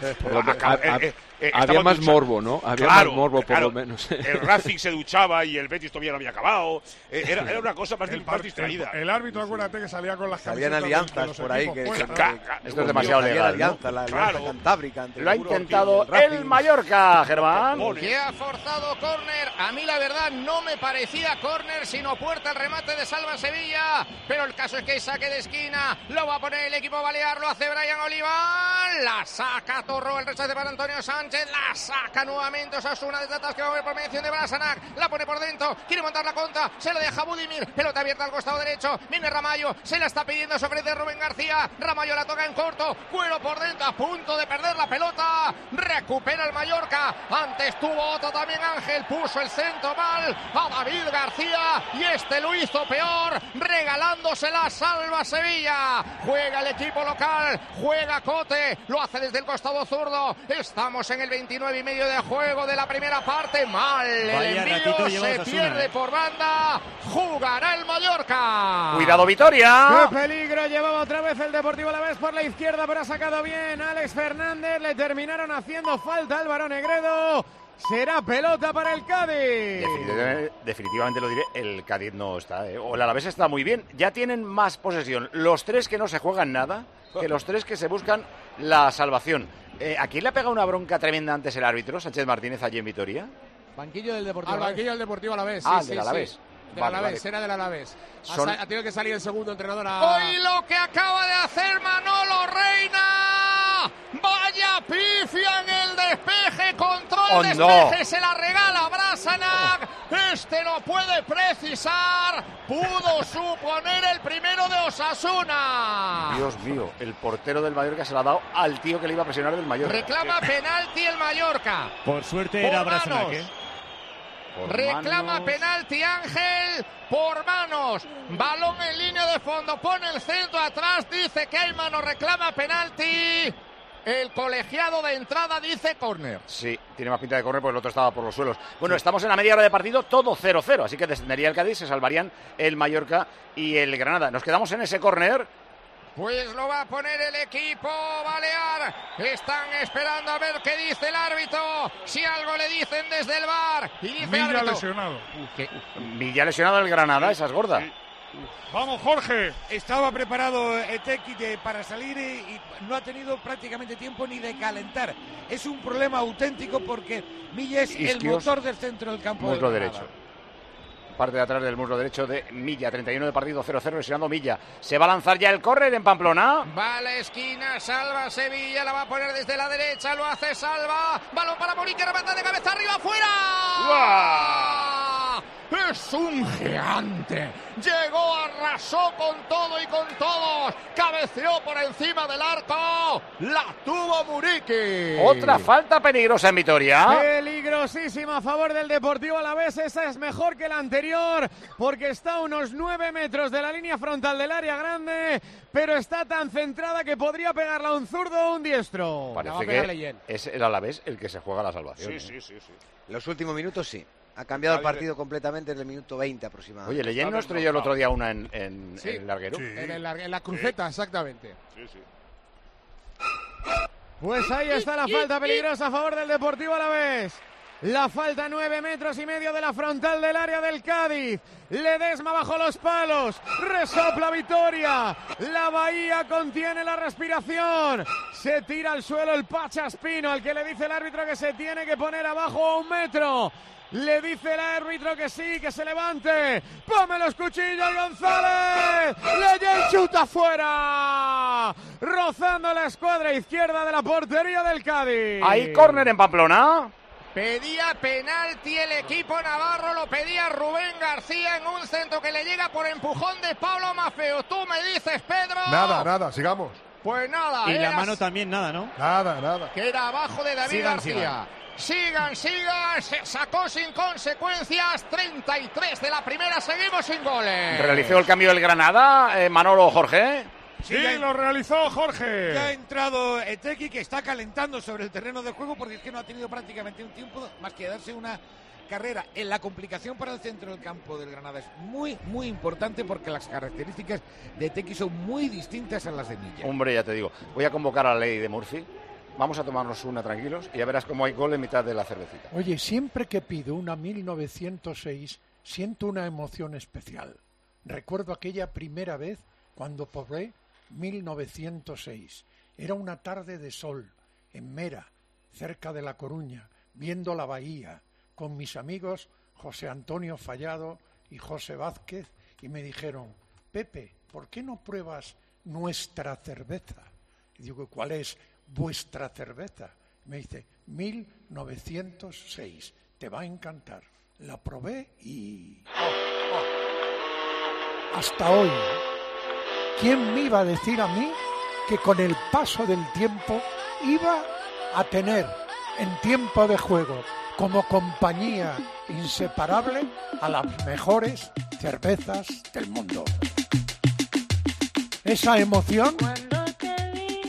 Había más morbo, ¿no? Había más morbo, por lo menos. El Racing se duchaba y el Betis todavía no había acabado. Era una cosa más distraída. El árbitro, acuérdate que salía con las camisetas. Salían alianzas por ahí. Esto es demasiado legal, ¿no? La alianza cantábrica. Lo ha intentado el Mallorca, Germán. Que ha forzado córner. A mí, la verdad, no me parecía córner, sino puerta el remate de Salva Sevilla. Pero el caso es que hay saque de esquina. Lo va a poner el equipo balear, lo hace Brian Olivar. La saca Torró, el rechace para Antonio Sánchez. La saca nuevamente Osasuna desde atrás, que va a ver por mediación de Brasanac. La pone por dentro, quiere montar la contra. Se lo deja Budimir. Pelota abierta al costado derecho. Viene Ramallo. Se la está pidiendo sobre de Rubén García. Ramallo la toca en corto. Cuero por dentro, a punto de perder la pelota. Recupera el Mallorca. Antes tuvo otro también Ángel. Puso el centro mal a David García. Y este lo hizo peor, regalándosela a Salva Sevilla. Juega el equipo local, juega Cote, lo hace desde el costado zurdo, estamos en el 29 y medio de juego de la primera parte, mal, el envío se pierde por banda, jugará el Mallorca. Cuidado, Vitoria. ¡Qué peligro! Llevaba otra vez el Deportivo Alavés por la izquierda, pero ha sacado bien Alex Fernández, le terminaron haciendo falta Álvaro Negredo. Será pelota para el Cádiz. Definitivamente lo diré, el Cádiz no está, o el Alavés está muy bien. Ya tienen más posesión los tres que no se juegan nada que los tres que se buscan la salvación. ¿A quién le ha pegado una bronca tremenda antes el árbitro, Sánchez Martínez, allí en Vitoria? Banquillo del Deportivo Alavés. Banquillo del Deportivo Alavés. Del Alavés. Sí. Del Alavés, era del Alavés. Ha tenido que salir el segundo entrenador Hoy lo que acaba de hacer Manolo Reina. Vaya pifia en el despeje, control despeje, se la regala Brasanac. Este lo puede precisar. Pudo suponer el primero de Osasuna. Dios mío, el portero del Mallorca se la ha dado al tío que le iba a presionar del Mallorca. Reclama penalti el Mallorca. Por suerte era Brasanac, Reclama penalti Ángel por manos. Balón en línea de fondo. Pone el centro atrás. Dice que hay mano. Reclama penalti. El colegiado de entrada dice córner. Sí, tiene más pinta de córner porque el otro estaba por los suelos. Bueno, estamos en la media hora de partido, todo 0-0. Así que descendería el Cádiz, se salvarían el Mallorca y el Granada. Nos quedamos en ese córner. Pues lo va a poner el equipo balear. Están esperando a ver qué dice el árbitro. Si algo le dicen desde el VAR. Y dice Milla árbitro. lesionado. Milla lesionado el Granada, esa es gorda. Vamos, Jorge. Estaba preparado Eteki para salir y no ha tenido prácticamente tiempo ni de calentar. Es un problema auténtico porque Milla es el motor del centro del campo. Muslo derecho. Parte de atrás del muslo derecho de Milla, 31 de partido, 0-0, lesionando Milla. Se va a lanzar ya el córner en Pamplona. Va a la esquina, Salva Sevilla, la va a poner desde la derecha, lo hace Salva. Balón para Murique, remata de cabeza arriba, fuera. Es un gigante. Llegó, arrasó con todo y con todos. Cabeceó por encima del arco. La tuvo Murique. Otra falta peligrosa en Vitoria. Peligrosísima a favor del Deportivo Alavés. Esa es mejor que la anterior porque está a unos 9 metros de la línea frontal del área grande, pero está tan centrada que podría pegarla a un zurdo o un diestro. Parece que es el Alavés el que se juega la salvación. Sí. Los últimos minutos sí. Ha cambiado el partido completamente en el minuto 20 aproximadamente. Oye, Leyen nos estrelló el otro día una en el larguero. Sí. En la cruceta, exactamente. Sí. Pues ahí está la falta peligrosa a favor del Deportivo Alavés. La falta 9 metros y medio de la frontal del área del Cádiz. Ledesma bajo los palos. Resopla Vitoria. La Bahía contiene la respiración. Se tira al suelo el Pachaspino, al que le dice el árbitro que se tiene que poner abajo a 1 metro. Le dice el árbitro que sí, que se levante. ¡Ponme los cuchillos, González! ¡Leyen chuta fuera! Rozando la escuadra izquierda de la portería del Cádiz. Hay córner en Pamplona. Pedía penalti el equipo navarro, lo pedía Rubén García en un centro que le llega por empujón de Pablo Mafeo. Tú me dices, Pedro. Nada, sigamos. Pues nada. Y la mano también, nada, ¿no? Nada. Que era abajo de David García. Sigan, se sacó sin consecuencias. 33 de la primera, seguimos sin goles. Realizó el cambio del Granada, Manolo, Jorge. Sí, lo realizó Jorge. Ya ha entrado Eteki, que está calentando sobre el terreno de juego porque es que no ha tenido prácticamente un tiempo más que darse una carrera. En la complicación para el centro del campo del Granada es muy, muy importante porque las características de Eteki son muy distintas a las de Milla. Hombre, ya te digo, voy a convocar a la ley de Murphy. Vamos a tomarnos una tranquilos y ya verás cómo hay gol en mitad de la cervecita. Oye, siempre que pido una 1906, siento una emoción especial. Recuerdo aquella primera vez cuando poblé 1906. Era una tarde de sol en Mera, cerca de La Coruña, viendo la bahía, con mis amigos José Antonio Fallado y José Vázquez, y me dijeron: Pepe, ¿por qué no pruebas nuestra cerveza? Y digo: ¿cuál es vuestra cerveza? Me dice: 1906, te va a encantar. La probé y... hasta hoy. ¿Quién me iba a decir a mí que con el paso del tiempo iba a tener en tiempo de juego como compañía inseparable a las mejores cervezas del mundo? Esa emoción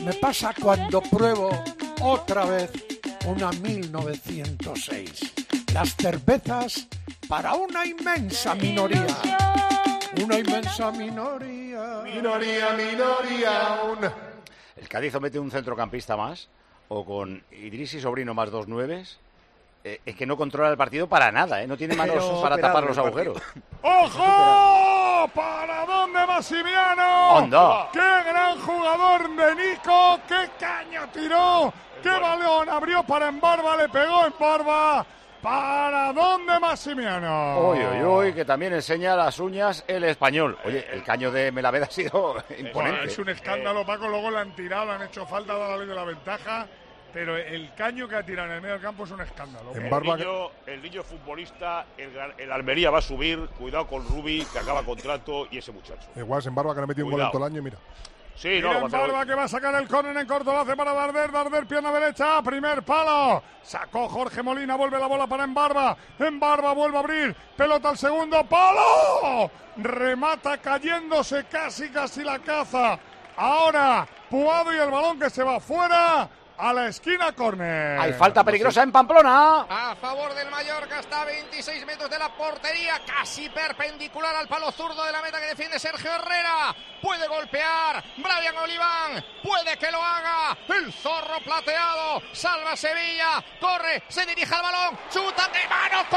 Me pasa cuando pruebo otra vez una 1906. Las cervezas para una inmensa minoría. Una inmensa minoría. Minoría. El Cádiz o mete un centrocampista más, o con Idrissi Sobrino más 2 nueves. Es que no controla el partido para nada, ¿eh? No tiene manos para tapar los agujeros. ¡Ojo! ¿Para dónde Massimiano? ¡Onda! ¡Qué gran jugador de Nico! ¡Qué caña tiró! ¡Qué balón abrió para Embarba! Le pegó Embarba. ¿Para dónde Massimiano? Uy, que también enseña las uñas el español. Oye, el caño de Melaveda ha sido imponente. Bueno, es un escándalo, Paco. Luego le han tirado, le han hecho falta, dado la ley de la ventaja. Pero el caño que ha tirado en el medio del campo es un escándalo. El niño futbolista, el Almería va a subir. Cuidado con Rubi, que acaba contrato, y ese muchacho. Igual es Embarba, que le ha metido un gol en todo el año, mira. Sí, no, Embarba, que va a sacar el córner en corto, lo hace para Darder, pierna derecha, primer palo. Sacó Jorge Molina, vuelve la bola para Embarba. Embarba vuelve a abrir, pelota al segundo palo. Remata cayéndose casi la caza. Ahora, Puado y el balón que se va fuera. A la esquina, córner. Hay falta peligrosa en Pamplona. A favor del Mallorca, está a 26 metros de la portería, casi perpendicular al palo zurdo de la meta que defiende Sergio Herrera. Puede golpear Brian Oliván, puede que lo haga. El zorro plateado, salva Sevilla, corre, se dirige al balón, chuta de mano,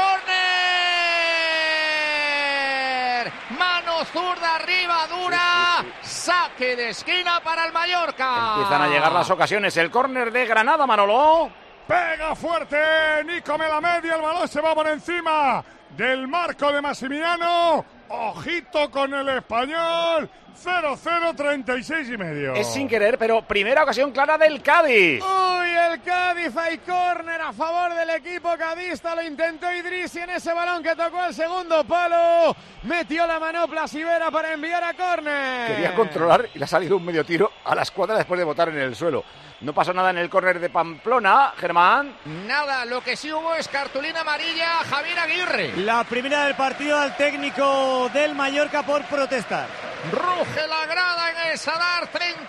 córner. Mano zurda arriba, dura, saque de esquina para el Mallorca. Empiezan a llegar las ocasiones, el córner de Granada, Manolo. Pega fuerte Nico Melamed y el balón se va por encima del marco de Massimiano. Ojito con el español. 0-0, 36 y medio. Es sin querer, pero primera ocasión clara del Cádiz. Uy, el Cádiz, hay córner a favor del equipo cadista. Lo intentó Idrissi en ese balón que tocó el segundo palo. Metió la manopla Sivera para enviar a córner. Quería controlar y le ha salido un medio tiro a la escuadra después de botar en el suelo. No pasó nada en el córner de Pamplona, Germán. Nada, lo que sí hubo es cartulina amarilla a Javier Aguirre. La primera del partido al técnico del Mallorca por protestar. Ruge la grada en el Sadar,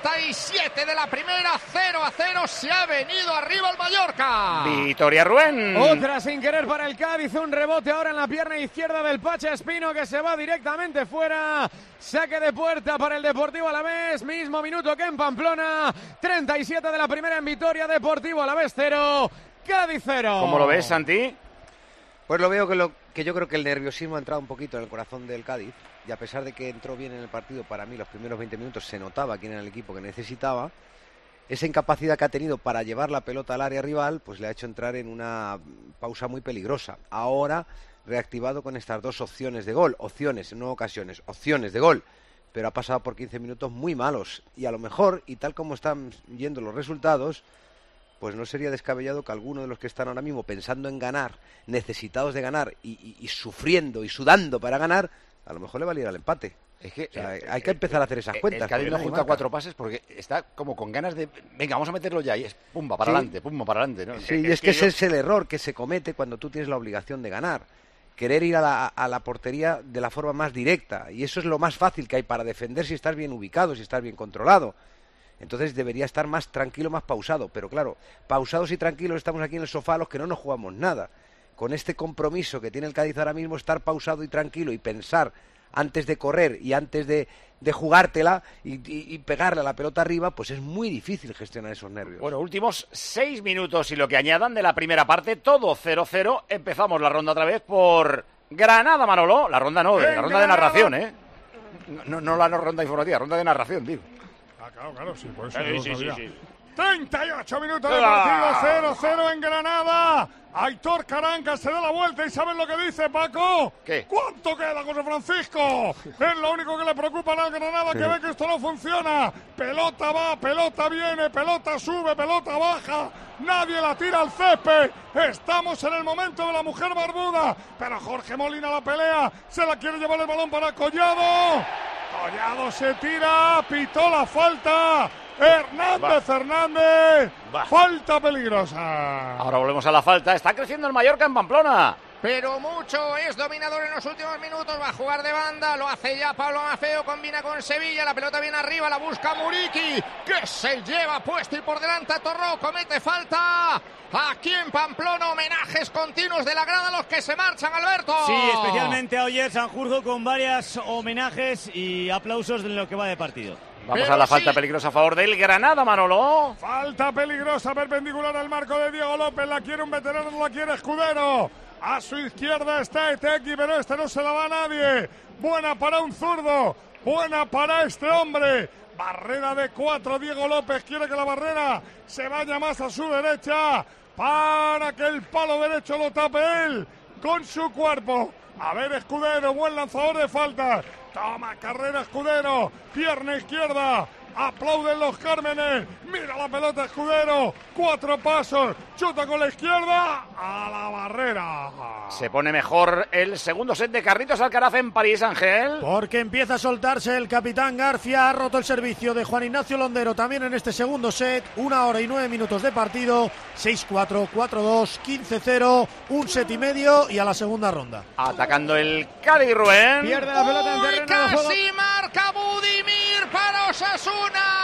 37 de la primera, 0-0, se ha venido arriba el Mallorca. Vitoria Rubén. Otra sin querer para el Cádiz, un rebote ahora en la pierna izquierda del Pacha Espino que se va directamente fuera. Saque de puerta para el Deportivo Alavés, mismo minuto que en Pamplona, 37 de la primera en Vitoria, Deportivo Alavés 0, Cádiz 0. ¿Cómo lo ves, Santi? Pues lo veo que yo creo que el nerviosismo ha entrado un poquito en el corazón del Cádiz, y a pesar de que entró bien en el partido, para mí los primeros 20 minutos se notaba quién era el equipo que necesitaba. Esa incapacidad que ha tenido para llevar la pelota al área rival, pues le ha hecho entrar en una pausa muy peligrosa. Ahora reactivado con estas dos opciones de gol, opciones, no ocasiones, opciones de gol, pero ha pasado por 15 minutos muy malos, y a lo mejor, y tal como están yendo los resultados, pues no sería descabellado que alguno de los que están ahora mismo pensando en ganar, necesitados de ganar y sufriendo y sudando para ganar, a lo mejor le valiera el empate. Es que, o sea, hay que empezar a hacer esas cuentas. El Cádiz no junta 4 pases porque está como con ganas de... Venga, vamos a meterlo ya. Y es pumba para adelante, pumba para adelante, ¿no? Sí, y es que ese es el error que se comete cuando tú tienes la obligación de ganar. Querer ir a la portería de la forma más directa. Y eso es lo más fácil que hay para defender si estás bien ubicado, si estás bien controlado. Entonces debería estar más tranquilo, más pausado. Pero claro, pausados y tranquilos estamos aquí en el sofá los que no nos jugamos nada. Con este compromiso que tiene el Cádiz ahora mismo, estar pausado y tranquilo y pensar antes de correr y antes de jugártela y pegarle a la pelota arriba, pues es muy difícil gestionar esos nervios. Bueno, últimos 6 minutos y lo que añadan de la primera parte, todo 0-0. Empezamos la ronda otra vez por Granada, Manolo. La ronda no, la ronda de narración, ¿eh? No la ronda informativa, ronda de narración, digo. Claro, sí, por eso sí. 38 minutos de partido, 0-0 en Granada. Aitor Caranca se da la vuelta y ¿saben lo que dice, Paco? ¿Qué? ¿Cuánto queda, José Francisco? Es lo único que le preocupa al Granada, que ve que esto no funciona. Pelota va, pelota viene, pelota sube, pelota baja. Nadie la tira al césped. Estamos en el momento de la mujer barbuda. Pero Jorge Molina la pelea. Se la quiere llevar el balón para Collado. Collado se tira, pitó la falta. Hernández, falta peligrosa. Ahora volvemos a la falta. Está creciendo el Mallorca en Pamplona. pero mucho, es dominador en los últimos minutos, va a jugar de banda, lo hace ya Pablo Maffeo, combina con Sevilla, la pelota viene arriba, la busca Muriqui, que se lleva puesto y por delante a Torró, comete falta. Aquí en Pamplona, homenajes continuos de la grada a los que se marchan, Alberto. Sí, especialmente a Oyer Sanjurjo, con varios homenajes y aplausos en lo que va de partido. Vamos a la falta peligrosa a favor del Granada, Manolo. Falta peligrosa, perpendicular al marco de Diego López. La quiere un veterano, la quiere Escudero. A su izquierda está Etequi, pero este no se la va a nadie. Buena para un zurdo, buena para este hombre. Barrera de 4, Diego López quiere que la barrera se vaya más a su derecha para que el palo derecho lo tape él con su cuerpo. A ver, Escudero, buen lanzador de faltas. Toma carrera Escudero, pierna izquierda. Aplauden los Cármenes. Mira la pelota Escudero. 4 pasos. Chuta con la izquierda a la barrera. Se pone mejor el segundo set de Carlitos Alcaraz en París, Ángel. Porque empieza a soltarse el capitán García. Ha roto el servicio de Juan Ignacio Londero también en este segundo set. 1 hora y 9 minutos de partido. 6-4, 4-2, 15-0. Un set y medio y a la segunda ronda. Atacando el Cádiz, Rubén. Pierde la pelota en terreno de juego. Casi marca Budimir para Osasuna.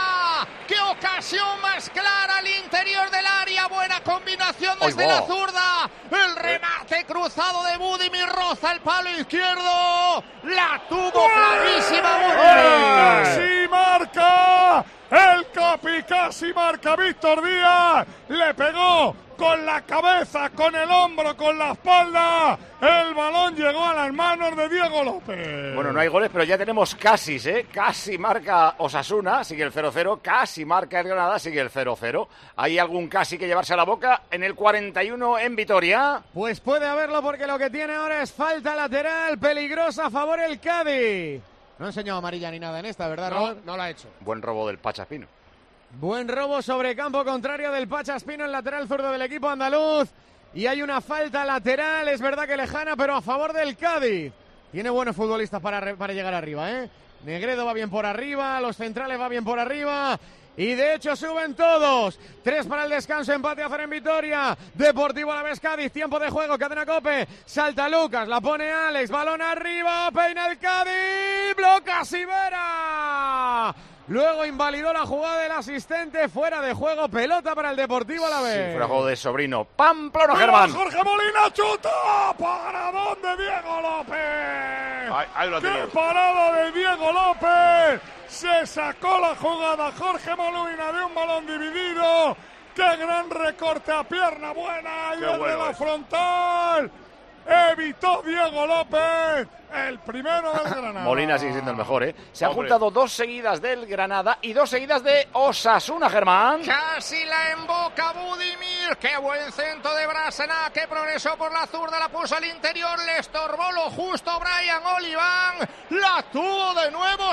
¡Qué ocasión más clara al interior del área! Buena combinación desde la zurda. El remate cruzado de Budimir roza el palo izquierdo. La tuvo clarísima Budimir. ¡Casi marca! El Capi casi marca Víctor Díaz. Le pegó con la cabeza, con el hombro, con la espalda. El balón llegó a las manos de Diego López. Bueno, no hay goles, pero ya tenemos casis, ¿eh? Casi marca Osasuna, sigue el 0-0. Casi marca el Granada, sigue el 0-0. ¿Hay algún casi que llevarse a la boca en el 41 en Vitoria? Pues puede haberlo, porque lo que tiene ahora es falta lateral peligrosa a favor el Cádiz. No ha enseñado amarilla ni nada en esta, ¿verdad, Raúl? No la ha hecho. Buen robo del Pachaspino. Buen robo sobre campo contrario del Pachaspino, el lateral zurdo del equipo andaluz. Y hay una falta lateral, es verdad que lejana, pero a favor del Cádiz. Tiene buenos futbolistas para llegar arriba, ¿eh? Negredo va bien por arriba, los centrales va bien por arriba. Y de hecho suben todos. 3 para el descanso, empate a 0 en Vitoria. Deportivo Alavés Cádiz, tiempo de juego, cadena Cope. Salta Lucas, la pone Alex, balón arriba, peina el Cádiz, bloca Sivera. Luego invalidó la jugada del asistente, fuera de juego, pelota para el Deportivo Alavés. Sí, fuera de juego de Sobrino. Pamplona, Germán. Jorge Molina chuta. ¿Para dónde Diego López? Ahí lo ¡Qué parada de Diego López! Se sacó la jugada Jorge Molina de un balón dividido. ¡Qué gran recorte a pierna buena! Y desde la frontal evitó Diego López, el primero del Granada. Molina sigue siendo el mejor, ¿eh? Se han juntado 2 seguidas del Granada y 2 seguidas de Osasuna, Germán. Casi la emboca Budimir. Qué buen centro de Bárcena, que progresó por la zurda, la puso al interior, le estorbó lo justo Brian Oliván. La tuvo de nuevo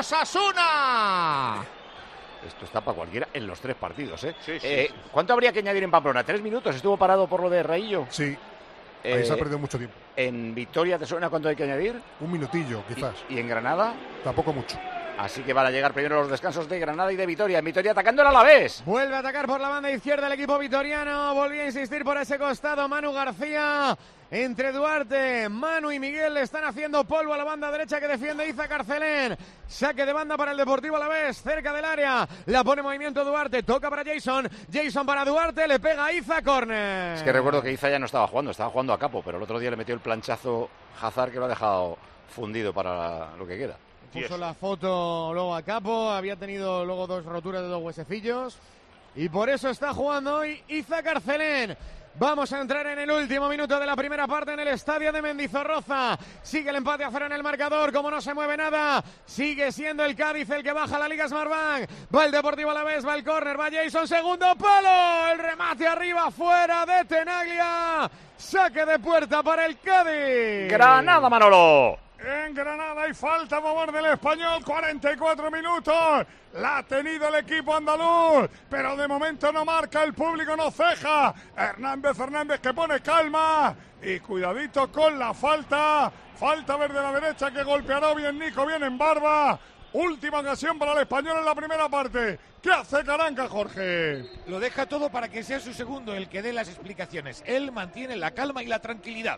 Osasuna. Esto está para cualquiera en los 3 partidos, ¿eh? Sí. ¿Cuánto habría que añadir en Pamplona? 3 minutos. ¿Estuvo parado por lo de Raillo? Sí. Ahí se ha perdido mucho tiempo. ¿En Vitoria te suena cuánto hay que añadir? Un minutillo, quizás. ¿Y en Granada? Tampoco mucho. Así que van a llegar primero los descansos de Granada y de Vitoria. En Vitoria atacando el Alavés. Vuelve a atacar por la banda izquierda el equipo vitoriano. Volvió a insistir por ese costado Manu García. Entre Duarte, Manu y Miguel le están haciendo polvo a la banda derecha que defiende Iza Carcelén. Saque de banda para el Deportivo Alavés, cerca del área. La pone en movimiento Duarte, toca para Jason. Jason para Duarte, le pega a Iza, córner. Es que recuerdo que Iza ya no estaba jugando a capo, pero el otro día le metió el planchazo Hazard que lo ha dejado fundido para lo que queda. Puso la foto luego a capo, había tenido luego 2 roturas de 2 huesecillos. Y por eso está jugando hoy Iza Carcelén. Vamos a entrar en el último minuto de la primera parte en el estadio de Mendizorroza. Sigue el empate a 0 en el marcador, como no se mueve nada. Sigue siendo el Cádiz el que baja la Liga Smartbank. Va el Deportivo Alavés, va el córner, va Jason, segundo palo. El remate arriba, fuera de Tenaglia. Saque de puerta para el Cádiz. Granada, Manolo. En Granada hay falta a favor del Español, 44 minutos. La ha tenido el equipo andaluz, pero de momento no marca, el público no ceja. Hernández que pone calma y cuidadito con la falta. Falta verde a la derecha que golpeará bien Nico, bien en Barba. Última ocasión para el Español en la primera parte. ¿Qué hace Caranca, Jorge? Lo deja todo para que sea su segundo el que dé las explicaciones. Él mantiene la calma y la tranquilidad.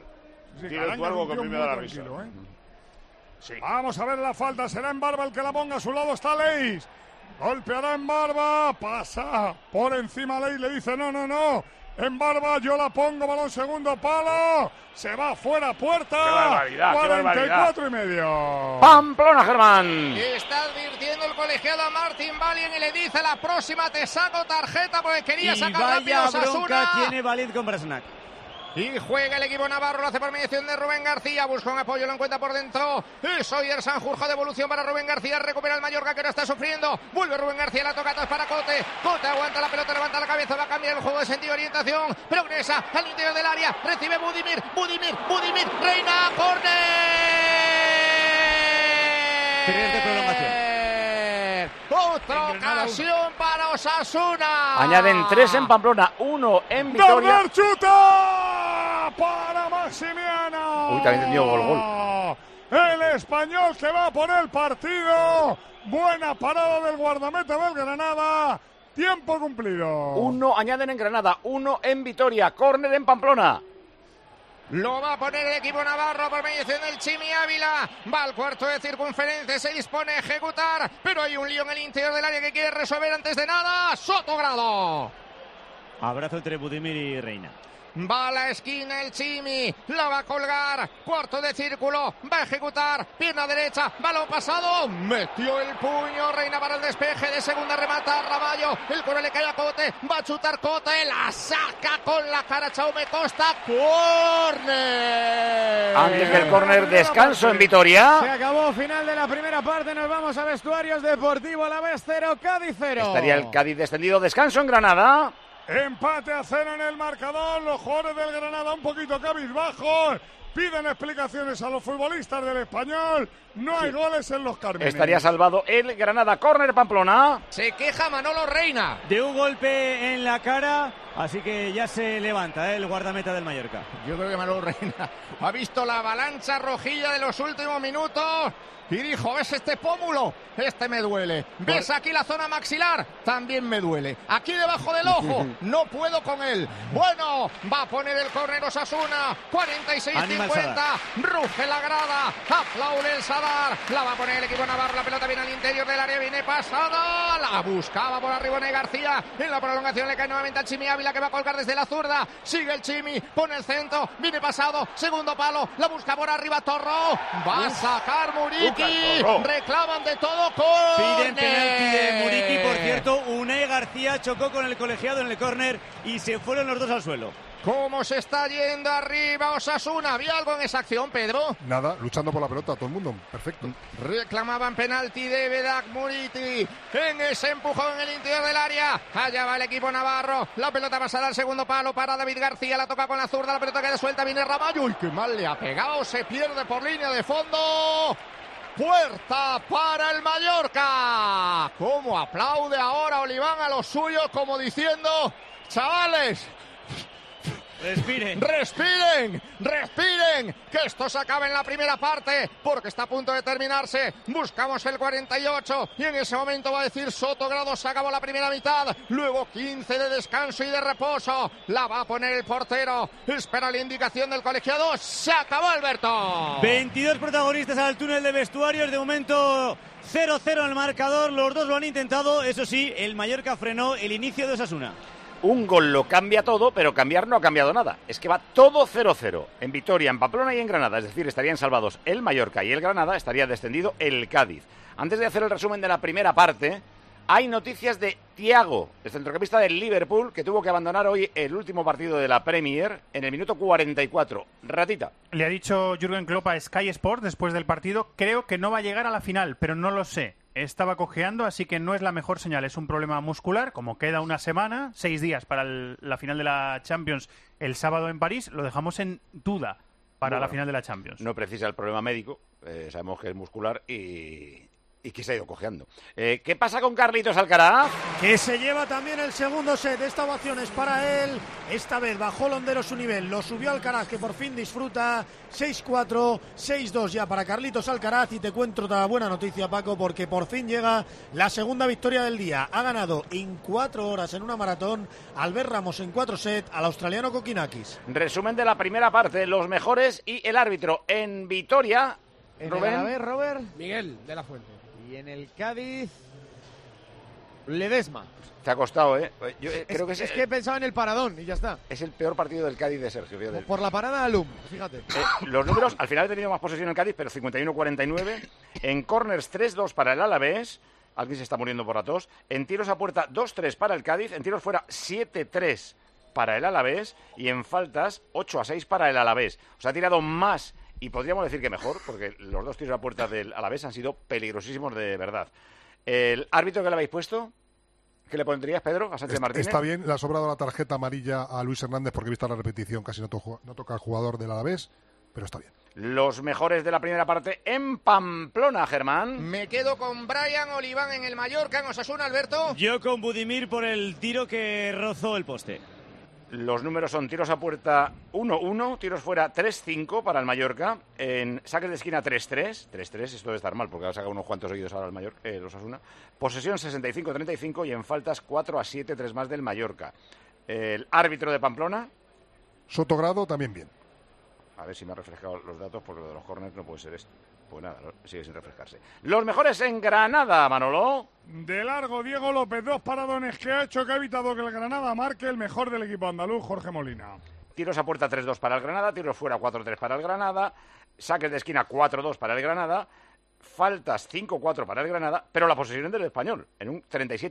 Tienes tú algo que a mí me da la risa. Sí. Vamos a ver la falta, será en Barba el que la ponga, a su lado está Leis. Golpeará en Barba, pasa por encima Leis, le dice no. En Barba yo la pongo, balón segundo palo, se va fuera puerta. ¡Qué barbaridad! 44 y medio. Pamplona, Germán. Está advirtiendo el colegiado a Martín Valien y le dice: la próxima te saco tarjeta porque quería sacar rápido a Osasuna. Bronca tiene Valid con Brasnac. Y juega el equipo navarro, lo hace por mediación de Rubén García, busca un apoyo, lo encuentra por dentro. Soyer Sanjurjo, devolución para Rubén García, recupera el Mallorca que ahora está sufriendo. Vuelve Rubén García, la toca atrás para Cote. Cote aguanta la pelota, levanta la cabeza, va a cambiar el juego de sentido de orientación. Progresa al interior del área, recibe Budimir, Reina, córner. 3 de prolongación. Otra ocasión para Osasuna. Añaden 3 en Pamplona, 1 en Vitoria. ¡Garner chuta! Para Maximiano. Uy, también tenía gol. El español que va por el partido. Buena parada del guardameta del Granada. Tiempo cumplido. 1 añaden en Granada, 1 en Vitoria. Córner en Pamplona. Lo va a poner el equipo navarro por mediación del Chimi Ávila. Va al cuarto de circunferencia, se dispone a ejecutar, pero hay un lío en el interior del área que quiere resolver antes de nada. Sotogrado. Abrazo entre Budimir y Reina. Va a la esquina el Chimi, la va a colgar, cuarto de círculo, va a ejecutar, pierna derecha, balón pasado, metió el puño, Reina para el despeje, de segunda remata Ramallo, el coro le cae a Cote, va a chutar Cote, la saca con la cara Jaume Costa, córner. Antes del córner, descanso en Vitoria. Se acabó, final de la primera parte, nos vamos a vestuarios. Deportivo Alavés 0, Cádiz 0. Estaría el Cádiz descendido, descanso en Granada. Empate a 0 en el marcador. Los jugadores del Granada un poquito cabizbajos. Piden explicaciones a los futbolistas del Español. No hay goles en los Cármenes. Estaría salvado el Granada. Córner Pamplona. Se queja Manolo Reina. De un golpe en la cara, así que ya se levanta el guardameta del Mallorca. Yo creo que Manolo Reina ha visto la avalancha rojilla de los últimos minutos y dijo: ¿ves este pómulo? Este me duele. ¿Ves aquí la zona maxilar? También me duele. Aquí debajo del ojo, no puedo con él. Bueno, va a poner el córner Osasuna. 46-50. Ruge la grada. Aplaude el Sadar. La va a poner el equipo navarro. La pelota viene al interior del área. Viene pasada. La buscaba por arriba Ney García. En la prolongación le cae nuevamente al Chimi Ávila, que va a colgar desde la zurda. Sigue el Chimi. Pone el centro. Viene pasado. Segundo palo. La busca por arriba Torró. Va a sacar Muriqui. Reclaman de todo. Piden penalti de Muriqui. Por cierto, Unai García chocó con el colegiado en el córner y se fueron los dos al suelo. ¿Cómo se está yendo arriba Osasuna? ¿Había algo en esa acción, Pedro? Nada, luchando por la pelota, todo el mundo, perfecto. Reclamaban penalti de Vedat Muriqui en ese empujón en el interior del área. Allá va el equipo navarro. La pelota pasada al segundo palo para David García. La toca con la zurda, la pelota queda suelta. Viene Ramallo. ¡Uy, qué mal le ha pegado! Se pierde por línea de fondo. Puerta para el Mallorca. ¿Cómo aplaude ahora Oliván a los suyos, como diciendo: chavales, respiren, que esto se acabe en la primera parte, porque está a punto de terminarse. Buscamos el 48 y en ese momento va a decir Sotogrado: se acabó la primera mitad. Luego 15 de descanso y de reposo. La va a poner el portero. Espera la indicación del colegiado. Se acabó, Alberto. 22 protagonistas al túnel de vestuarios. De momento 0-0 en el marcador. Los dos lo han intentado. Eso sí, el Mallorca frenó el inicio de Osasuna. Un gol lo cambia todo, pero cambiar no ha cambiado nada. Es que va todo 0-0. En Vitoria, en Pamplona y en Granada. Es decir, estarían salvados el Mallorca y el Granada. Estaría descendido el Cádiz. Antes de hacer el resumen de la primera parte, hay noticias de Thiago, el centrocampista del Liverpool, que tuvo que abandonar hoy el último partido de la Premier en el minuto 44. Ratita. Le ha dicho Jürgen Klopp a Sky Sport después del partido: creo que no va a llegar a la final, pero no lo sé. Estaba cojeando, así que no es la mejor señal. Es un problema muscular. Como queda una semana, 6 días para la final de la Champions el sábado en París, lo dejamos en duda para la final de la Champions. No precisa el problema médico. Sabemos que es muscular y y que se ha ido cojeando. ¿Qué pasa con Carlitos Alcaraz? Que se lleva también el segundo set. Esta ovación es para él. Esta vez bajó Londero su nivel. Lo subió Alcaraz, que por fin disfruta. 6-4, 6-2 ya para Carlitos Alcaraz. Y te cuento otra buena noticia, Paco, porque por fin llega la segunda victoria del día. Ha ganado en 4 horas en una maratón Albert Ramos en 4 sets al australiano Kokinakis. Resumen de la primera parte. Los mejores y el árbitro en Vitoria. En Rubén. el Alavés, Robert. Miguel de la Fuente. Y en el Cádiz, Ledesma. Te ha costado, ¿eh? Yo creo que es que pensaba en el paradón y ya está. Es el peor partido del Cádiz de Sergio. Por la parada de Alum, fíjate. Los números, al final he tenido más posesión en el Cádiz, pero 51-49. En corners 3-2 para el Alavés. Alguien se está muriendo por la tos. En tiros a puerta 2-3 para el Cádiz. En tiros fuera 7-3 para el Alavés. Y en faltas 8-6 para el Alavés. O sea, ha tirado más. Y podríamos decir que mejor, porque los 2 tiros a puerta del Alavés han sido peligrosísimos de verdad. ¿El árbitro que le habéis puesto? ¿Qué le pondrías, Pedro, a Sánchez Martínez? Está bien, le ha sobrado la tarjeta amarilla a Luis Hernández porque he visto la repetición, casi no toca al jugador del Alavés, pero está bien. Los mejores de la primera parte en Pamplona, Germán. Me quedo con Brian Oliván en el Mallorca, en Osasuna, Alberto. Yo con Budimir por el tiro que rozó el poste. Los números son tiros a puerta 1-1, tiros fuera 3-5 para el Mallorca, en saques de esquina 3-3, 3-3, esto debe estar mal porque ha sacado unos cuantos seguidos ahora el Mallorca, los Osasuna, posesión 65-35 y en faltas 4-7, 3 más del Mallorca. El árbitro de Pamplona. Sotogrado también bien. A ver si me ha refrescado los datos, porque lo de los corners no puede ser esto. Pues nada, sigue sin refrescarse. Los mejores en Granada, Manolo. De largo, Diego López, 2 paradones que ha hecho, que ha evitado que el Granada marque el mejor del equipo andaluz, Jorge Molina. Tiros a puerta 3-2 para el Granada, tiros fuera 4-3 para el Granada, saques de esquina 4-2 para el Granada, faltas 5-4 para el Granada, pero la posesión del Español, en un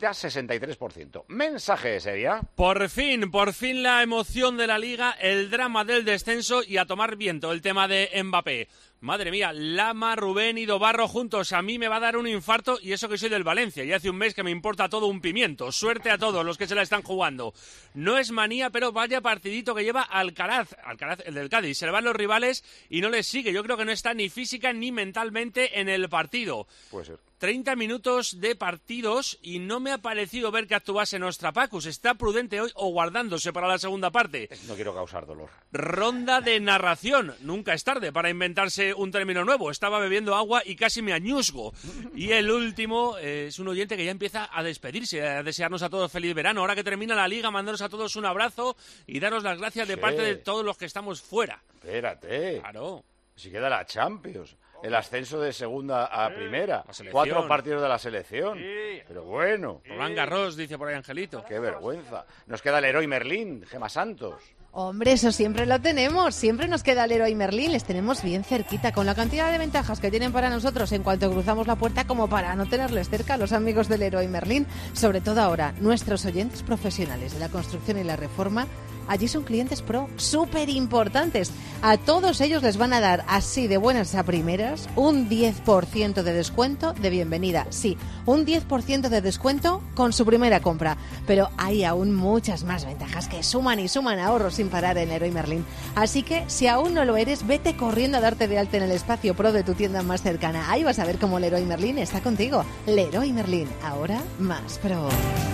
37-63%. Mensaje, Sevilla. Por fin la emoción de la Liga, el drama del descenso y a tomar viento el tema de Mbappé. Madre mía, Lama, Rubén y Dobarro juntos. A mí me va a dar un infarto y eso que soy del Valencia. Y hace un mes que me importa todo un pimiento. Suerte a todos los que se la están jugando. No es manía, pero vaya partidito que lleva Alcaraz, el del Cádiz. Se le van los rivales y no les sigue. Yo creo que no está ni física ni mentalmente en el partido. Puede ser. 30 minutos de partidos y no me ha parecido ver que actuase Nostrapacus. ¿Está prudente hoy o guardándose para la segunda parte? No quiero causar dolor. Ronda de narración. Nunca es tarde para inventarse un término nuevo. Estaba bebiendo agua y casi me añusgo. Y el último es un oyente que ya empieza a despedirse, a desearnos a todos feliz verano. Ahora que termina la Liga, mandaros a todos un abrazo y daros las gracias de parte de todos los que estamos fuera. Espérate. Claro. Si queda la Champions. El ascenso de segunda a primera. 4 partidos de la selección. Sí. Pero bueno. Roland Garros, dice por ahí Angelito. Qué vergüenza. Nos queda el Leroy Merlín, Gemma Santos. Hombre, eso siempre lo tenemos. Siempre nos queda el Leroy Merlín. Les tenemos bien cerquita, con la cantidad de ventajas que tienen para nosotros en cuanto cruzamos la puerta, como para no tenerles cerca a los amigos del Leroy Merlín. Sobre todo ahora, nuestros oyentes profesionales de la construcción y la reforma, allí son clientes pro súper importantes. A todos ellos les van a dar, así de buenas a primeras, un 10% de descuento de bienvenida. Sí, un 10% de descuento con su primera compra. Pero hay aún muchas más ventajas que suman y suman ahorros sin parar en Leroy Merlín. Así que, si aún no lo eres, vete corriendo a darte de alta en el espacio pro de tu tienda más cercana. Ahí vas a ver cómo Leroy Merlín está contigo. Leroy Merlín, ahora más pro.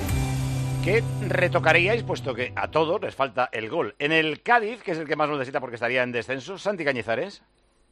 ¿Qué retocaríais, puesto que a todos les falta el gol? En el Cádiz, que es el que más lo necesita porque estaría en descenso, Santi Cañizares.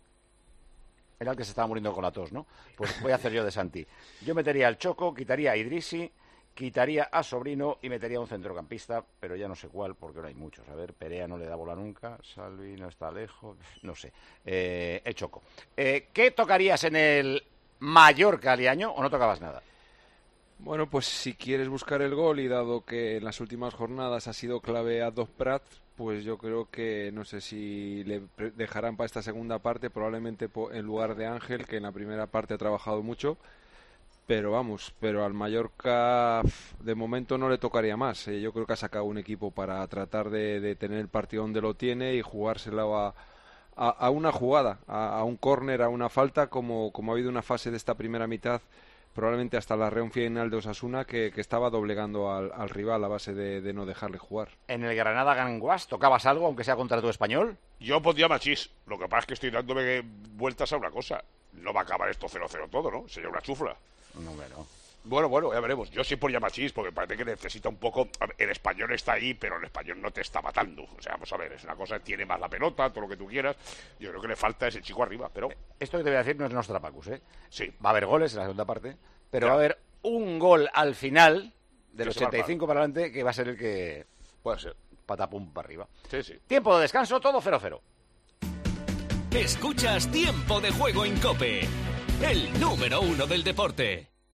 Era el que se estaba muriendo con la tos, ¿no? Pues voy a hacer yo de Santi. Yo metería al Choco, quitaría a Idrissi, quitaría a Sobrino y metería a un centrocampista, pero ya no sé cuál, porque no hay muchos. A ver, Perea no le da bola nunca, Salvi no está lejos, no sé. El Choco. ¿Qué tocarías en el Mallorca, Liaño, o no tocabas nada? Bueno, pues si quieres buscar el gol y dado que en las últimas jornadas ha sido clave a Dos Prats, pues yo creo que no sé si le dejarán para esta segunda parte, probablemente en lugar de Ángel, que en la primera parte ha trabajado mucho, pero vamos, pero al Mallorca de momento no le tocaría más. Yo creo que ha sacado un equipo para tratar de tener el partido donde lo tiene y jugárselo a una jugada, a un córner, a una falta, como ha habido una fase de esta primera mitad, probablemente hasta la reunión final de Osasuna, que estaba doblegando al rival a base de no dejarle jugar. En el Granada Ganguas, ¿tocabas algo, aunque sea contra tu Español? Yo pondría Machís. Lo que pasa es que estoy dándome vueltas a una cosa. no va a acabar esto 0-0 todo, ¿no? Sería una chufla. No, bueno. Bueno, ya veremos. Yo sí por Yamachís, porque parece que necesita un poco... El Español está ahí, pero el Español no te está matando. O sea, vamos a ver, es una cosa, tiene más la pelota, todo lo que tú quieras. Yo creo que le falta ese chico arriba, pero... Esto que te voy a decir no es Nostrapacus, ¿eh? Sí. Va a haber goles en la segunda parte, pero va a haber un gol al final, del 85 para adelante, que va a ser el que... Puede ser. Patapum para arriba. Sí. Tiempo de descanso, todo 0-0. Escuchas Tiempo de Juego en COPE, el número 1 del deporte.